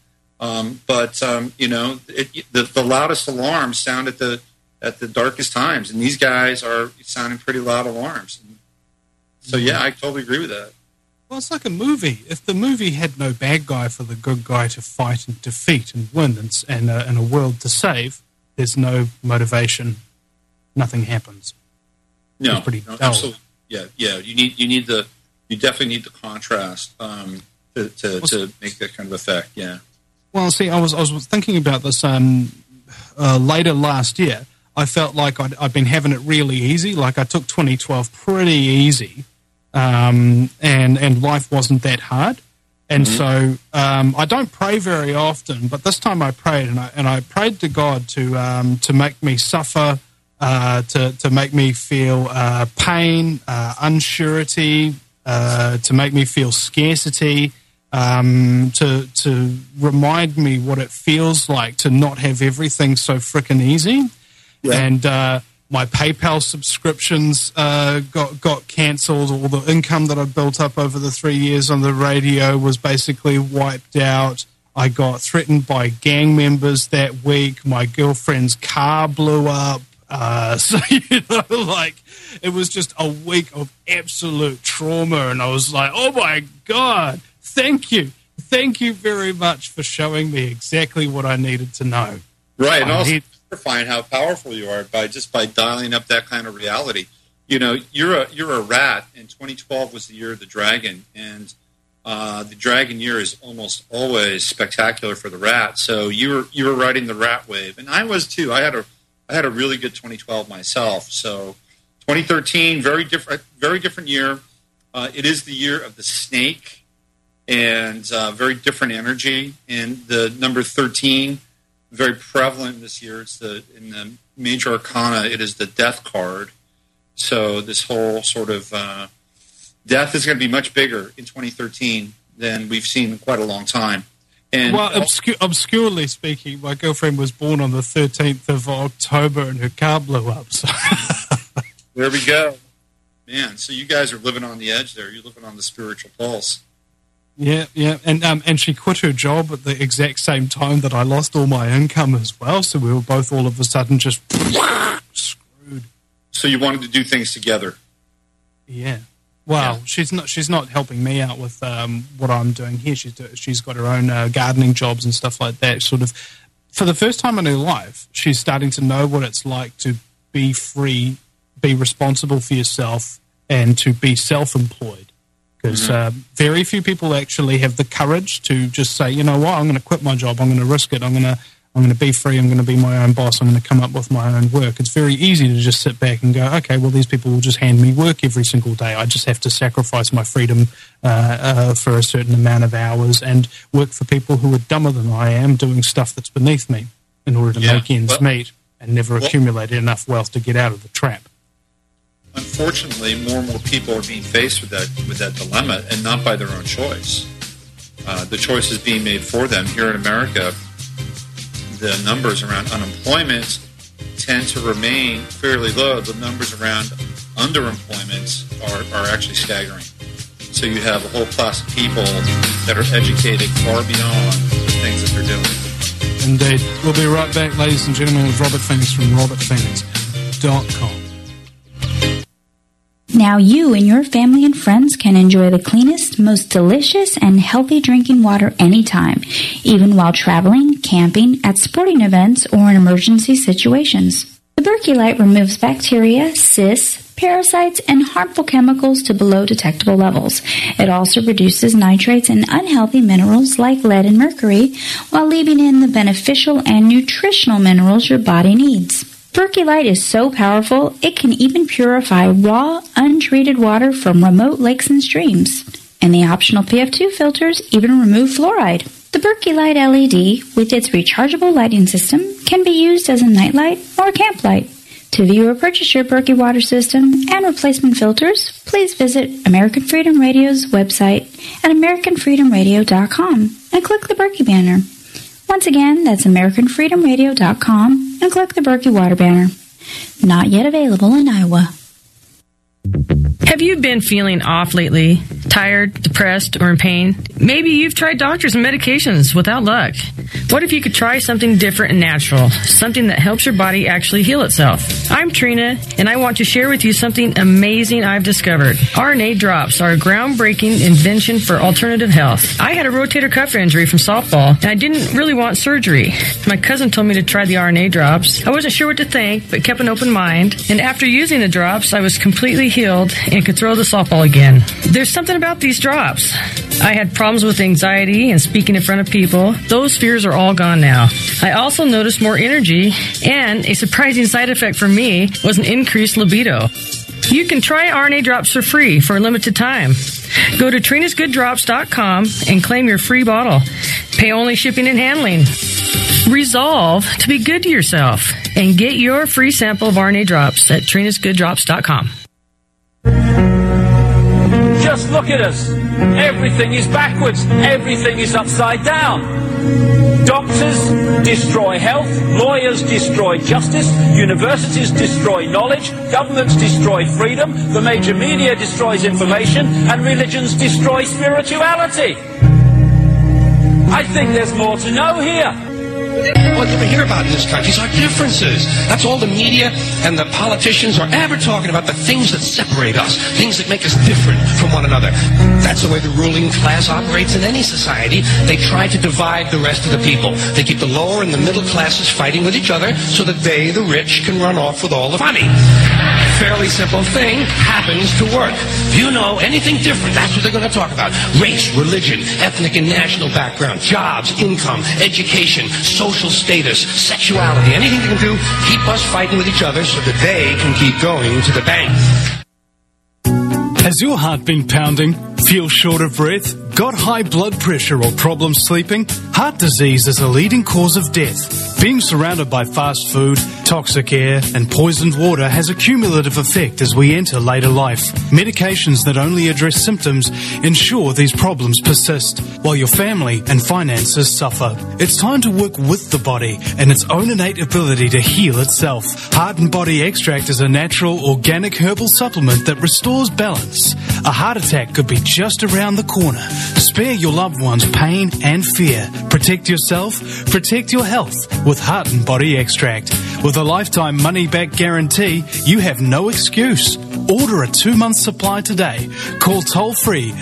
The loudest alarms sound at the darkest times. And these guys are sounding pretty loud alarms. And so, yeah, I totally agree with that. Well, it's like a movie. If the movie had no bad guy for the good guy to fight and defeat and win and a world to save, there's no motivation. Nothing happens. No, it's pretty dull. Absolutely. Yeah. You definitely need the contrast to make that kind of effect. Yeah. Well, see, I was thinking about this later last year. I felt like I'd been having it really easy. Like I took 2012 pretty easy. And life wasn't that hard. And so I don't pray very often, but this time I prayed, and I prayed to God to make me suffer to make me feel pain, unsurety, to make me feel scarcity, to remind me what it feels like to not have everything so frickin' easy. Yeah. And my PayPal subscriptions got cancelled. All the income that I built up over the 3 years on the radio was basically wiped out. I got threatened by gang members that week. My girlfriend's car blew up. So, it was just a week of absolute trauma. And I was like, oh, my God, thank you. Thank you very much for showing me exactly what I needed to know. Right, and also find how powerful you are by dialing up that kind of reality. You're a rat, and 2012 was the year of the dragon, and the dragon year is almost always spectacular for the rat. So you were riding the rat wave, and I was too. I had a really good 2012 myself. So 2013, very different year. It is the year of the snake, and very different energy. And the number 13, very prevalent this year. It's in the major arcana. It is the death card. So this whole sort of death is going to be much bigger in 2013 than we've seen in quite a long time. And obscurely speaking, my girlfriend was born on the 13th of October, and her car blew up. So. There we go, man. So you guys are living on the edge there. You're living on the spiritual pulse. Yeah, and she quit her job at the exact same time that I lost all my income as well. So we were both all of a sudden just screwed. So you wanted to do things together. Yeah. Well, yeah. She's not helping me out with what I'm doing here. She's got her own gardening jobs and stuff like that. Sort of, for the first time in her life, she's starting to know what it's like to be free, be responsible for yourself, and to be self-employed. Because very few people actually have the courage to just say, you know what, I'm going to quit my job, I'm going to risk it, I'm going to be free, I'm going to be my own boss, I'm going to come up with my own work. It's very easy to just sit back and go, okay, well, these people will just hand me work every single day. I just have to sacrifice my freedom for a certain amount of hours and work for people who are dumber than I am, doing stuff that's beneath me in order to make ends meet and never accumulate enough wealth to get out of the trap. Unfortunately, more and more people are being faced with that dilemma, and not by their own choice. The choice is being made for them. Here in America, the numbers around unemployment tend to remain fairly low. The numbers around underemployment are actually staggering. So you have a whole class of people that are educated far beyond the things that they're doing. Indeed. We'll be right back, ladies and gentlemen, with Robert Phoenix from robertphoenix.com. Now you and your family and friends can enjoy the cleanest, most delicious, and healthy drinking water anytime, even while traveling, camping, at sporting events, or in emergency situations. The Berkey Light removes bacteria, cysts, parasites, and harmful chemicals to below detectable levels. It also reduces nitrates and unhealthy minerals like lead and mercury, while leaving in the beneficial and nutritional minerals your body needs. Berkey Light is so powerful, it can even purify raw, untreated water from remote lakes and streams. And the optional PF2 filters even remove fluoride. The Berkey Light LED, with its rechargeable lighting system, can be used as a nightlight or camp light. To view or purchase your Berkey water system and replacement filters, please visit American Freedom Radio's website at AmericanFreedomRadio.com and click the Berkey banner. Once again, that's AmericanFreedomRadio.com and click the Berkey Water banner. Not yet available in Iowa. Have you been feeling off lately? Tired, depressed, or in pain? Maybe you've tried doctors and medications without luck. What if you could try something different and natural? Something that helps your body actually heal itself. I'm Trina, and I want to share with you something amazing I've discovered. RNA drops are a groundbreaking invention for alternative health. I had a rotator cuff injury from softball, and I didn't really want surgery. My cousin told me to try the RNA drops. I wasn't sure what to think, but kept an open mind. And after using the drops, I was completely healed and could throw the softball again. There's something about these drops. I had problems with anxiety and speaking in front of people. Those fears are all gone now. I also noticed more energy, and a surprising side effect for me was an increased libido. You can try RNA drops for free for a limited time. Go to TrinasGoodDrops.com and claim your free bottle. Pay only shipping and handling. Resolve to be good to yourself. And get your free sample of RNA drops at trinasgooddrops.com. Just look at us. Everything is backwards. Everything is upside down. Doctors destroy health. Lawyers destroy justice. Universities destroy knowledge. Governments destroy freedom. The major media destroys information. And religions destroy spirituality. I think there's more to know here. What we hear about in this country is our differences. That's all the media and the politicians are ever talking about, the things that separate us, things that make us different from one another. That's the way the ruling class operates in any society. They try to divide the rest of the people. They keep the lower and the middle classes fighting with each other so that they, the rich, can run off with all the money. Fairly simple thing happens to work. If you know anything different, that's what they're going to talk about. Race, religion, ethnic and national background, jobs, income, education, social status, sexuality, anything they can do, keep us fighting with each other so that they can keep going to the bank. Has your heart been pounding? Feel short of breath? Got high blood pressure or problems sleeping? Heart disease is a leading cause of death. Being surrounded by fast food, toxic air, and poisoned water has a cumulative effect as we enter later life. Medications that only address symptoms ensure these problems persist, while your family and finances suffer. It's time to work with the body and its own innate ability to heal itself. Heart and Body Extract is a natural, organic herbal supplement that restores balance. A heart attack could be just around the corner. Spare your loved ones pain and fear. Protect yourself, protect your health with Heart and Body Extract. With a lifetime money-back guarantee, you have no excuse. Order a 2-month supply today. Call toll-free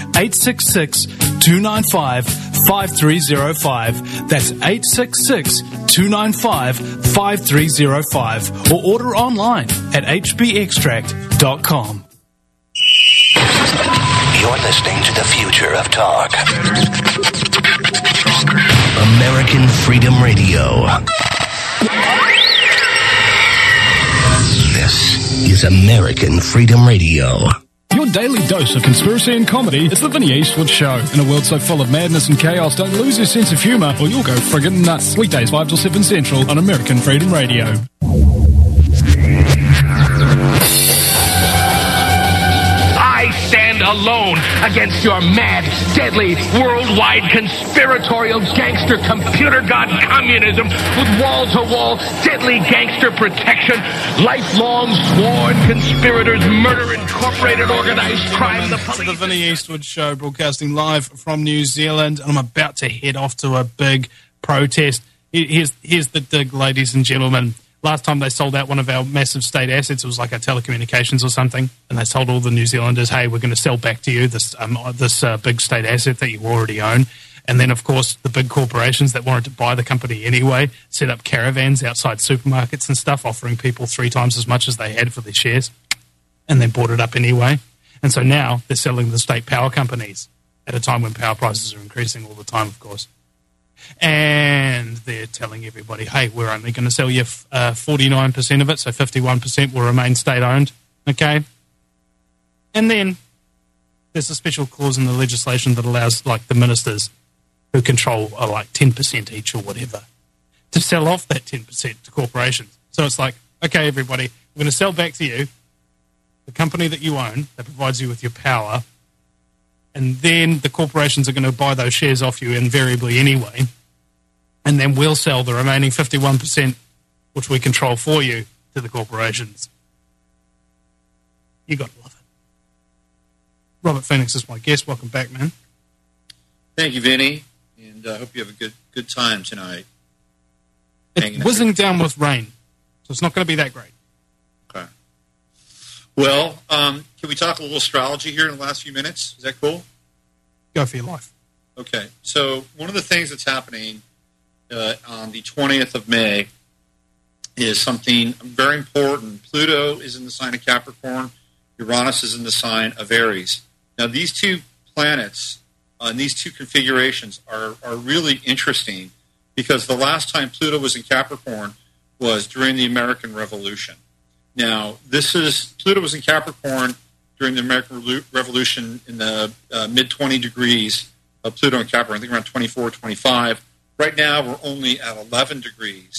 866-295-5305. That's 866-295-5305. Or order online at hbextract.com. You're listening to the future of talk. American Freedom Radio. This is American Freedom Radio. Your daily dose of conspiracy and comedy is the Vinny Eastwood Show. In a world so full of madness and chaos, don't lose your sense of humour or you'll go friggin' nuts. Weekdays 5 till 7 Central on American Freedom Radio. I stand alone against your mad, deadly, worldwide conspiratorial gangster computer god communism with wall-to-wall deadly gangster protection, lifelong sworn conspirators, murder, incorporated organized crime. The Vinny Eastwood Show, broadcasting live from New Zealand, and I'm about to head off to a big protest. Here's the dig, ladies and gentlemen. Last time they sold out one of our massive state assets, it was like our telecommunications or something, and they told all the New Zealanders, hey, we're going to sell back to you this big state asset that you already own. And then, of course, the big corporations that wanted to buy the company anyway set up caravans outside supermarkets and stuff, offering people 3 times as much as they had for their shares, and then bought it up anyway. And so now they're selling the state power companies at a time when power prices are increasing all the time, of course. And they're telling everybody, hey, we're only going to sell you 49% of it, so 51% will remain state-owned, okay? And then there's a special clause in the legislation that allows, like, the ministers who control, like, 10% each or whatever, to sell off that 10% to corporations. So it's like, okay, everybody, we're going to sell back to you the company that you own that provides you with your power, and then the corporations are going to buy those shares off you invariably anyway, and then we'll sell the remaining 51%, which we control for you, to the corporations. You got to love it. Robert Phoenix is my guest. Welcome back, man. Thank you, Vinny, and I hope you have a good time tonight. It's whizzing down with rain, so it's not going to be that great. Okay. Well, can we talk a little astrology here in the last few minutes? Is that cool? Go for your life. Okay. So one of the things that's happening on the 20th of May is something very important. Pluto is in the sign of Capricorn. Uranus is in the sign of Aries. Now, these two planets and these two configurations are really interesting because the last time Pluto was in Capricorn was during the American Revolution. Now, Pluto was in Capricorn during the American Revolution in the mid-20 degrees of Pluto in Capricorn, I think around 24, 25. Right now, we're only at 11 degrees.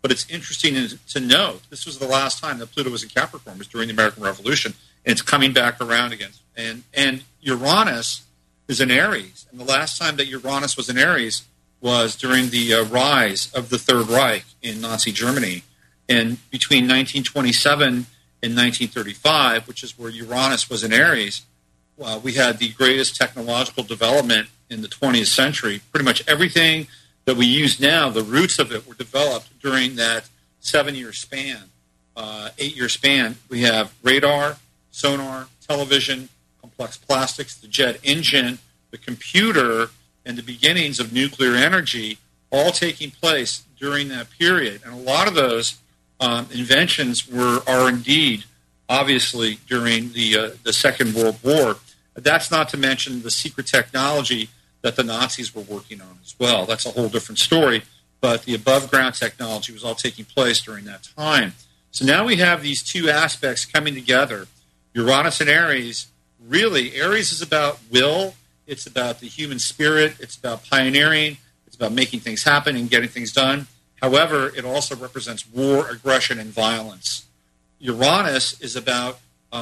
But it's interesting to note this was the last time that Pluto was in Capricorn, was during the American Revolution, and it's coming back around again. And Uranus is in Aries, and the last time that Uranus was in Aries was during the rise of the Third Reich in Nazi Germany. And between 1927 and 1935, which is where Uranus was in Aries, we had the greatest technological development in the 20th century. Pretty much everything that we use now, the roots of it were developed during that 7-year span, 8-year span. We have radar, sonar, television, complex plastics, the jet engine, the computer, and the beginnings of nuclear energy, all taking place during that period. And a lot of those inventions are indeed, obviously, during the Second World War. That's not to mention the secret technology that the Nazis were working on as well. That's a whole different story, but the above-ground technology was all taking place during that time. So now we have these two aspects coming together. Uranus and Aries, really, Aries is about will, it's about the human spirit, it's about pioneering, it's about making things happen and getting things done. However, it also represents war, aggression, and violence. Uranus is about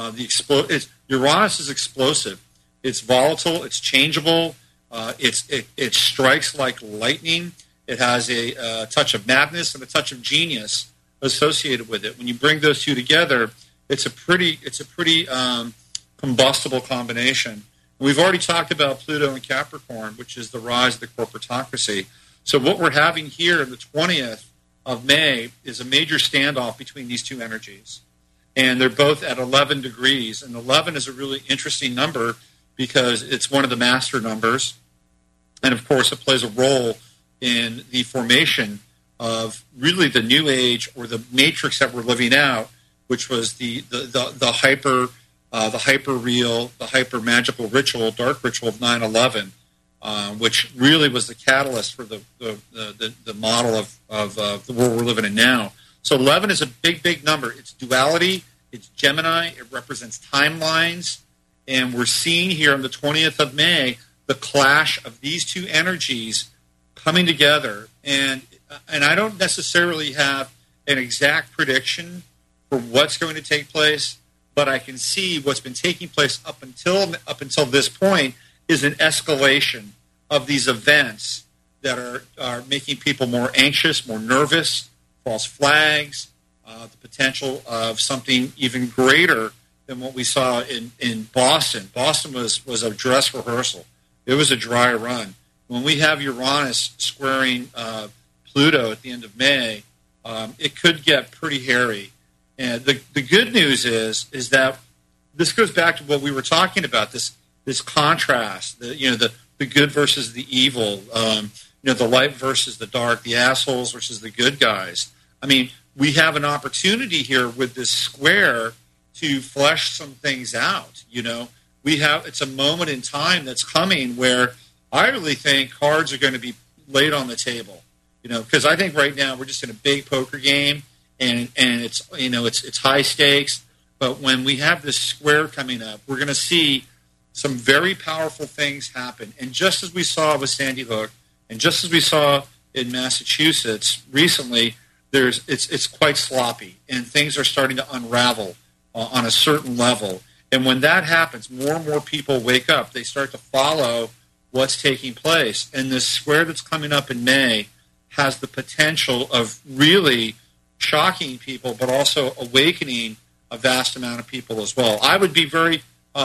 Uranus is explosive. It's volatile, it's changeable, it strikes like lightning. It has a touch of madness and a touch of genius associated with it. When you bring those two together, it's a pretty combustible combination. We've already talked about Pluto and Capricorn, which is the rise of the corporatocracy. So what we're having here on the 20th of May is a major standoff between these two energies. And they're both at 11 degrees. And 11 is a really interesting number because it's one of the master numbers. And, of course, it plays a role in the formation of really the new age or the matrix that we're living out, which was the hyper real, the hyper magical ritual, dark ritual of 9/11, which really was the catalyst for the model of the world we're living in now. So 11 is a big number. It's duality. It's Gemini. It represents timelines. And we're seeing here on the 20th of May the clash of these two energies coming together. And I don't necessarily have an exact prediction for what's going to take place, but I can see what's been taking place up until this point is an escalation of these events that are making people more anxious, more nervous, false flags, the potential of something even greater than what we saw in Boston. Boston was a dress rehearsal. It was a dry run. When we have Uranus squaring Pluto at the end of May, it could get pretty hairy. And the good news is that this goes back to what we were talking about, this contrast, the good versus the evil, the light versus the dark, the assholes versus the good guys. I mean, we have an opportunity here with this square to flesh some things out. It's a moment in time that's coming where I really think cards are going to be laid on the table. Because I think right now we're just in a big poker game, and it's high stakes. But when we have this square coming up, we're going to see some very powerful things happen. And just as we saw with Sandy Hook, and just as we saw in Massachusetts recently, it's quite sloppy, and things are starting to unravel on a certain level. And when that happens, more and more people wake up. They start to follow what's taking place. And this square that's coming up in May has the potential of really shocking people, but also awakening a vast amount of people as well. I would be very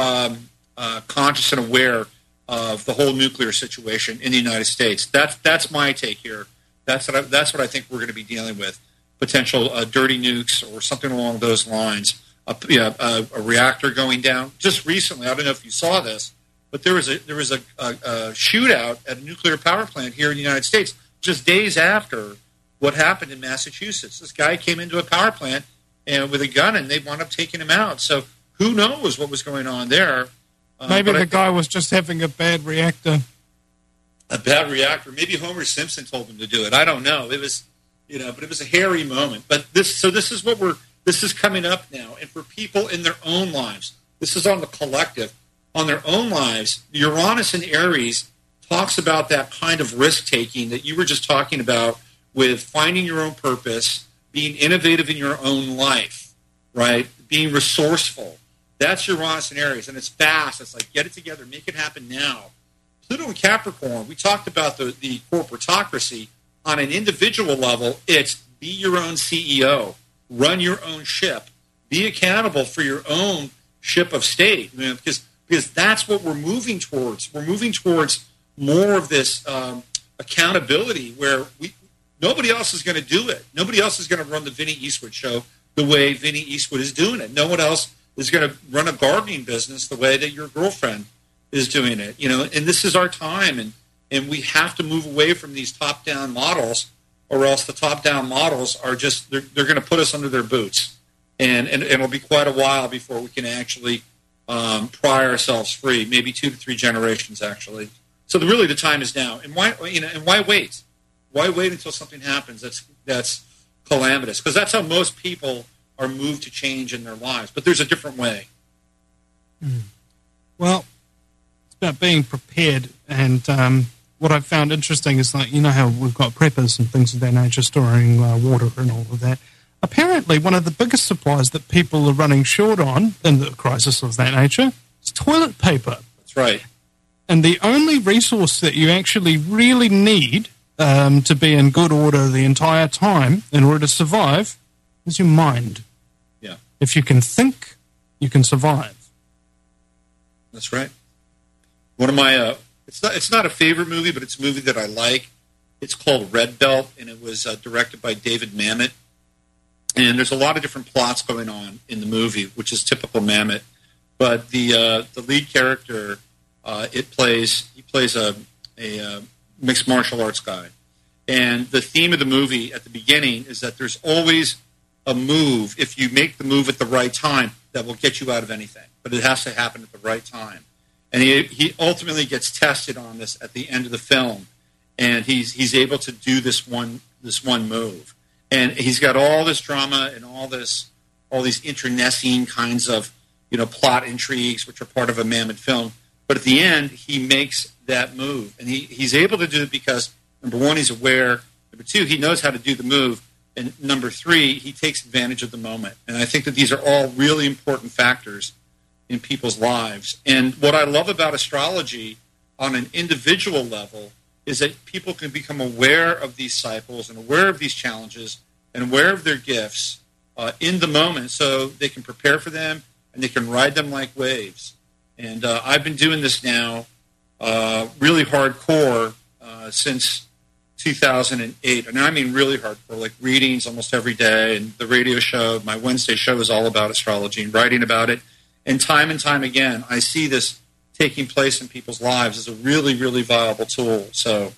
conscious and aware of the whole nuclear situation in the United States. That's my take here. That's what I think we're going to be dealing with. Potential dirty nukes or something along those lines. A reactor going down. Just recently, I don't know if you saw this, but there was a shootout at a nuclear power plant here in the United States just days after what happened in Massachusetts. This guy came into a power plant and with a gun, and they wound up taking him out. So who knows what was going on there? Maybe the guy was just having a bad reactor. A bad reactor. Maybe Homer Simpson told him to do it. I don't know. It was, but it was a hairy moment. But this is coming up now. And for people in their own lives, this is on the collective, on their own lives, Uranus in Aries talks about that kind of risk-taking that you were just talking about with finding your own purpose, being innovative in your own life, right? Being resourceful. That's your honest areas, and it's fast. It's like, get it together, make it happen now. Pluto and Capricorn, we talked about the corporatocracy. On an individual level, it's be your own CEO, run your own ship, be accountable for your own ship of state, because that's what we're moving towards. We're moving towards more of this accountability where nobody else is going to do it. Nobody else is going to run the Vinny Eastwood show the way Vinny Eastwood is doing it. No one else is going to run a gardening business the way that your girlfriend is doing it. And this is our time, and we have to move away from these top-down models, or else the top-down models are just they're going to put us under their boots, and it'll be quite a while before we can actually pry ourselves free. Maybe 2 to 3 generations, actually. So really, the time is now. And why wait? Why wait until something happens that's calamitous? Because that's how most people are moved to change in their lives. But there's a different way. Well, it's about being prepared. And what I've found interesting is, like, how we've got preppers and things of that nature storing water and all of that. Apparently, one of the biggest supplies that people are running short on in the crisis of that nature is toilet paper. That's right. And the only resource that you actually really need to be in good order the entire time in order to survive is your mind. Yeah. If you can think, you can survive. That's right. One of my it's not a favorite movie, but it's a movie that I like. It's called Red Belt, and it was directed by David Mamet. And there's a lot of different plots going on in the movie, which is typical Mamet. But the lead character, he plays a mixed martial arts guy. And the theme of the movie at the beginning is that there's always a move, if you make the move at the right time, that will get you out of anything. But it has to happen at the right time. And he ultimately gets tested on this at the end of the film. And he's able to do this one move. And he's got all this drama and all these internecine kinds of plot intrigues, which are part of a Mamet film. But at the end, he makes that move, and he's able to do it because, number one, he's aware. Number two, he knows how to do the move, and number three, he takes advantage of the moment. And I think that these are all really important factors in people's lives. And what I love about astrology on an individual level is that people can become aware of these cycles and aware of these challenges and aware of their gifts in the moment, so they can prepare for them and they can ride them like waves. And I've been doing this now really hardcore since 2008. And I mean really hardcore, like readings almost every day, and the radio show, my Wednesday show, is all about astrology and writing about it. And time again, I see this taking place in people's lives as a really, really viable tool. So,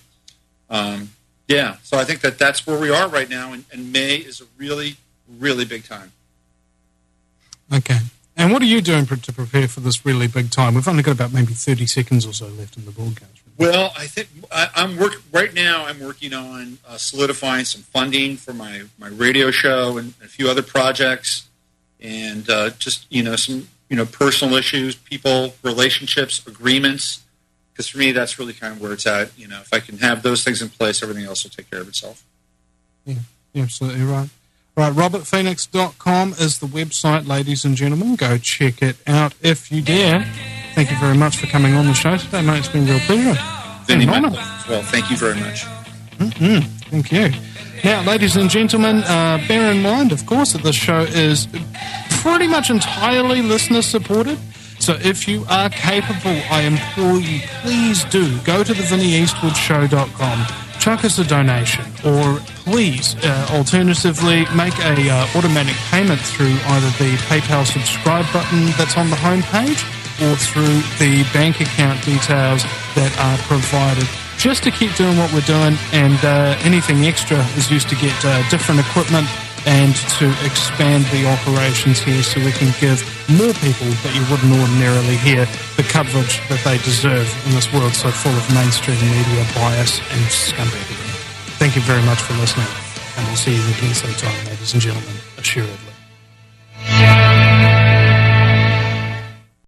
so I think that's where we are right now, and May is a really, really big time. Okay. And what are you doing to prepare for this really big time? We've only got about maybe 30 seconds or so left in the broadcast. Well, I think I'm working on solidifying some funding for my radio show and a few other projects, and just some personal issues, people, relationships, agreements. Because for me, that's really kind of where it's at. If I can have those things in place, everything else will take care of itself. Yeah, you're absolutely right. Right, RobertPhoenix.com is the website, ladies and gentlemen. Go check it out if you dare. Thank you very much for coming on the show today, mate. It's been a real pleasure. Vinny, my pleasure as well. Thank you very much. Thank you. Now, ladies and gentlemen, bear in mind, of course, that this show is pretty much entirely listener-supported. So if you are capable, I implore you, please do go to thevinnieeastwoodshow.com, chuck us a donation, or please, alternatively, make a automatic payment through either the PayPal subscribe button that's on the homepage or through the bank account details that are provided, just to keep doing what we're doing. And anything extra is used to get different equipment and to expand the operations here, so we can give more people that you wouldn't ordinarily hear the coverage that they deserve in this world so full of mainstream media bias and scumbaggery. Thank you very much for listening, and we'll see you again sometime, ladies and gentlemen, assuredly.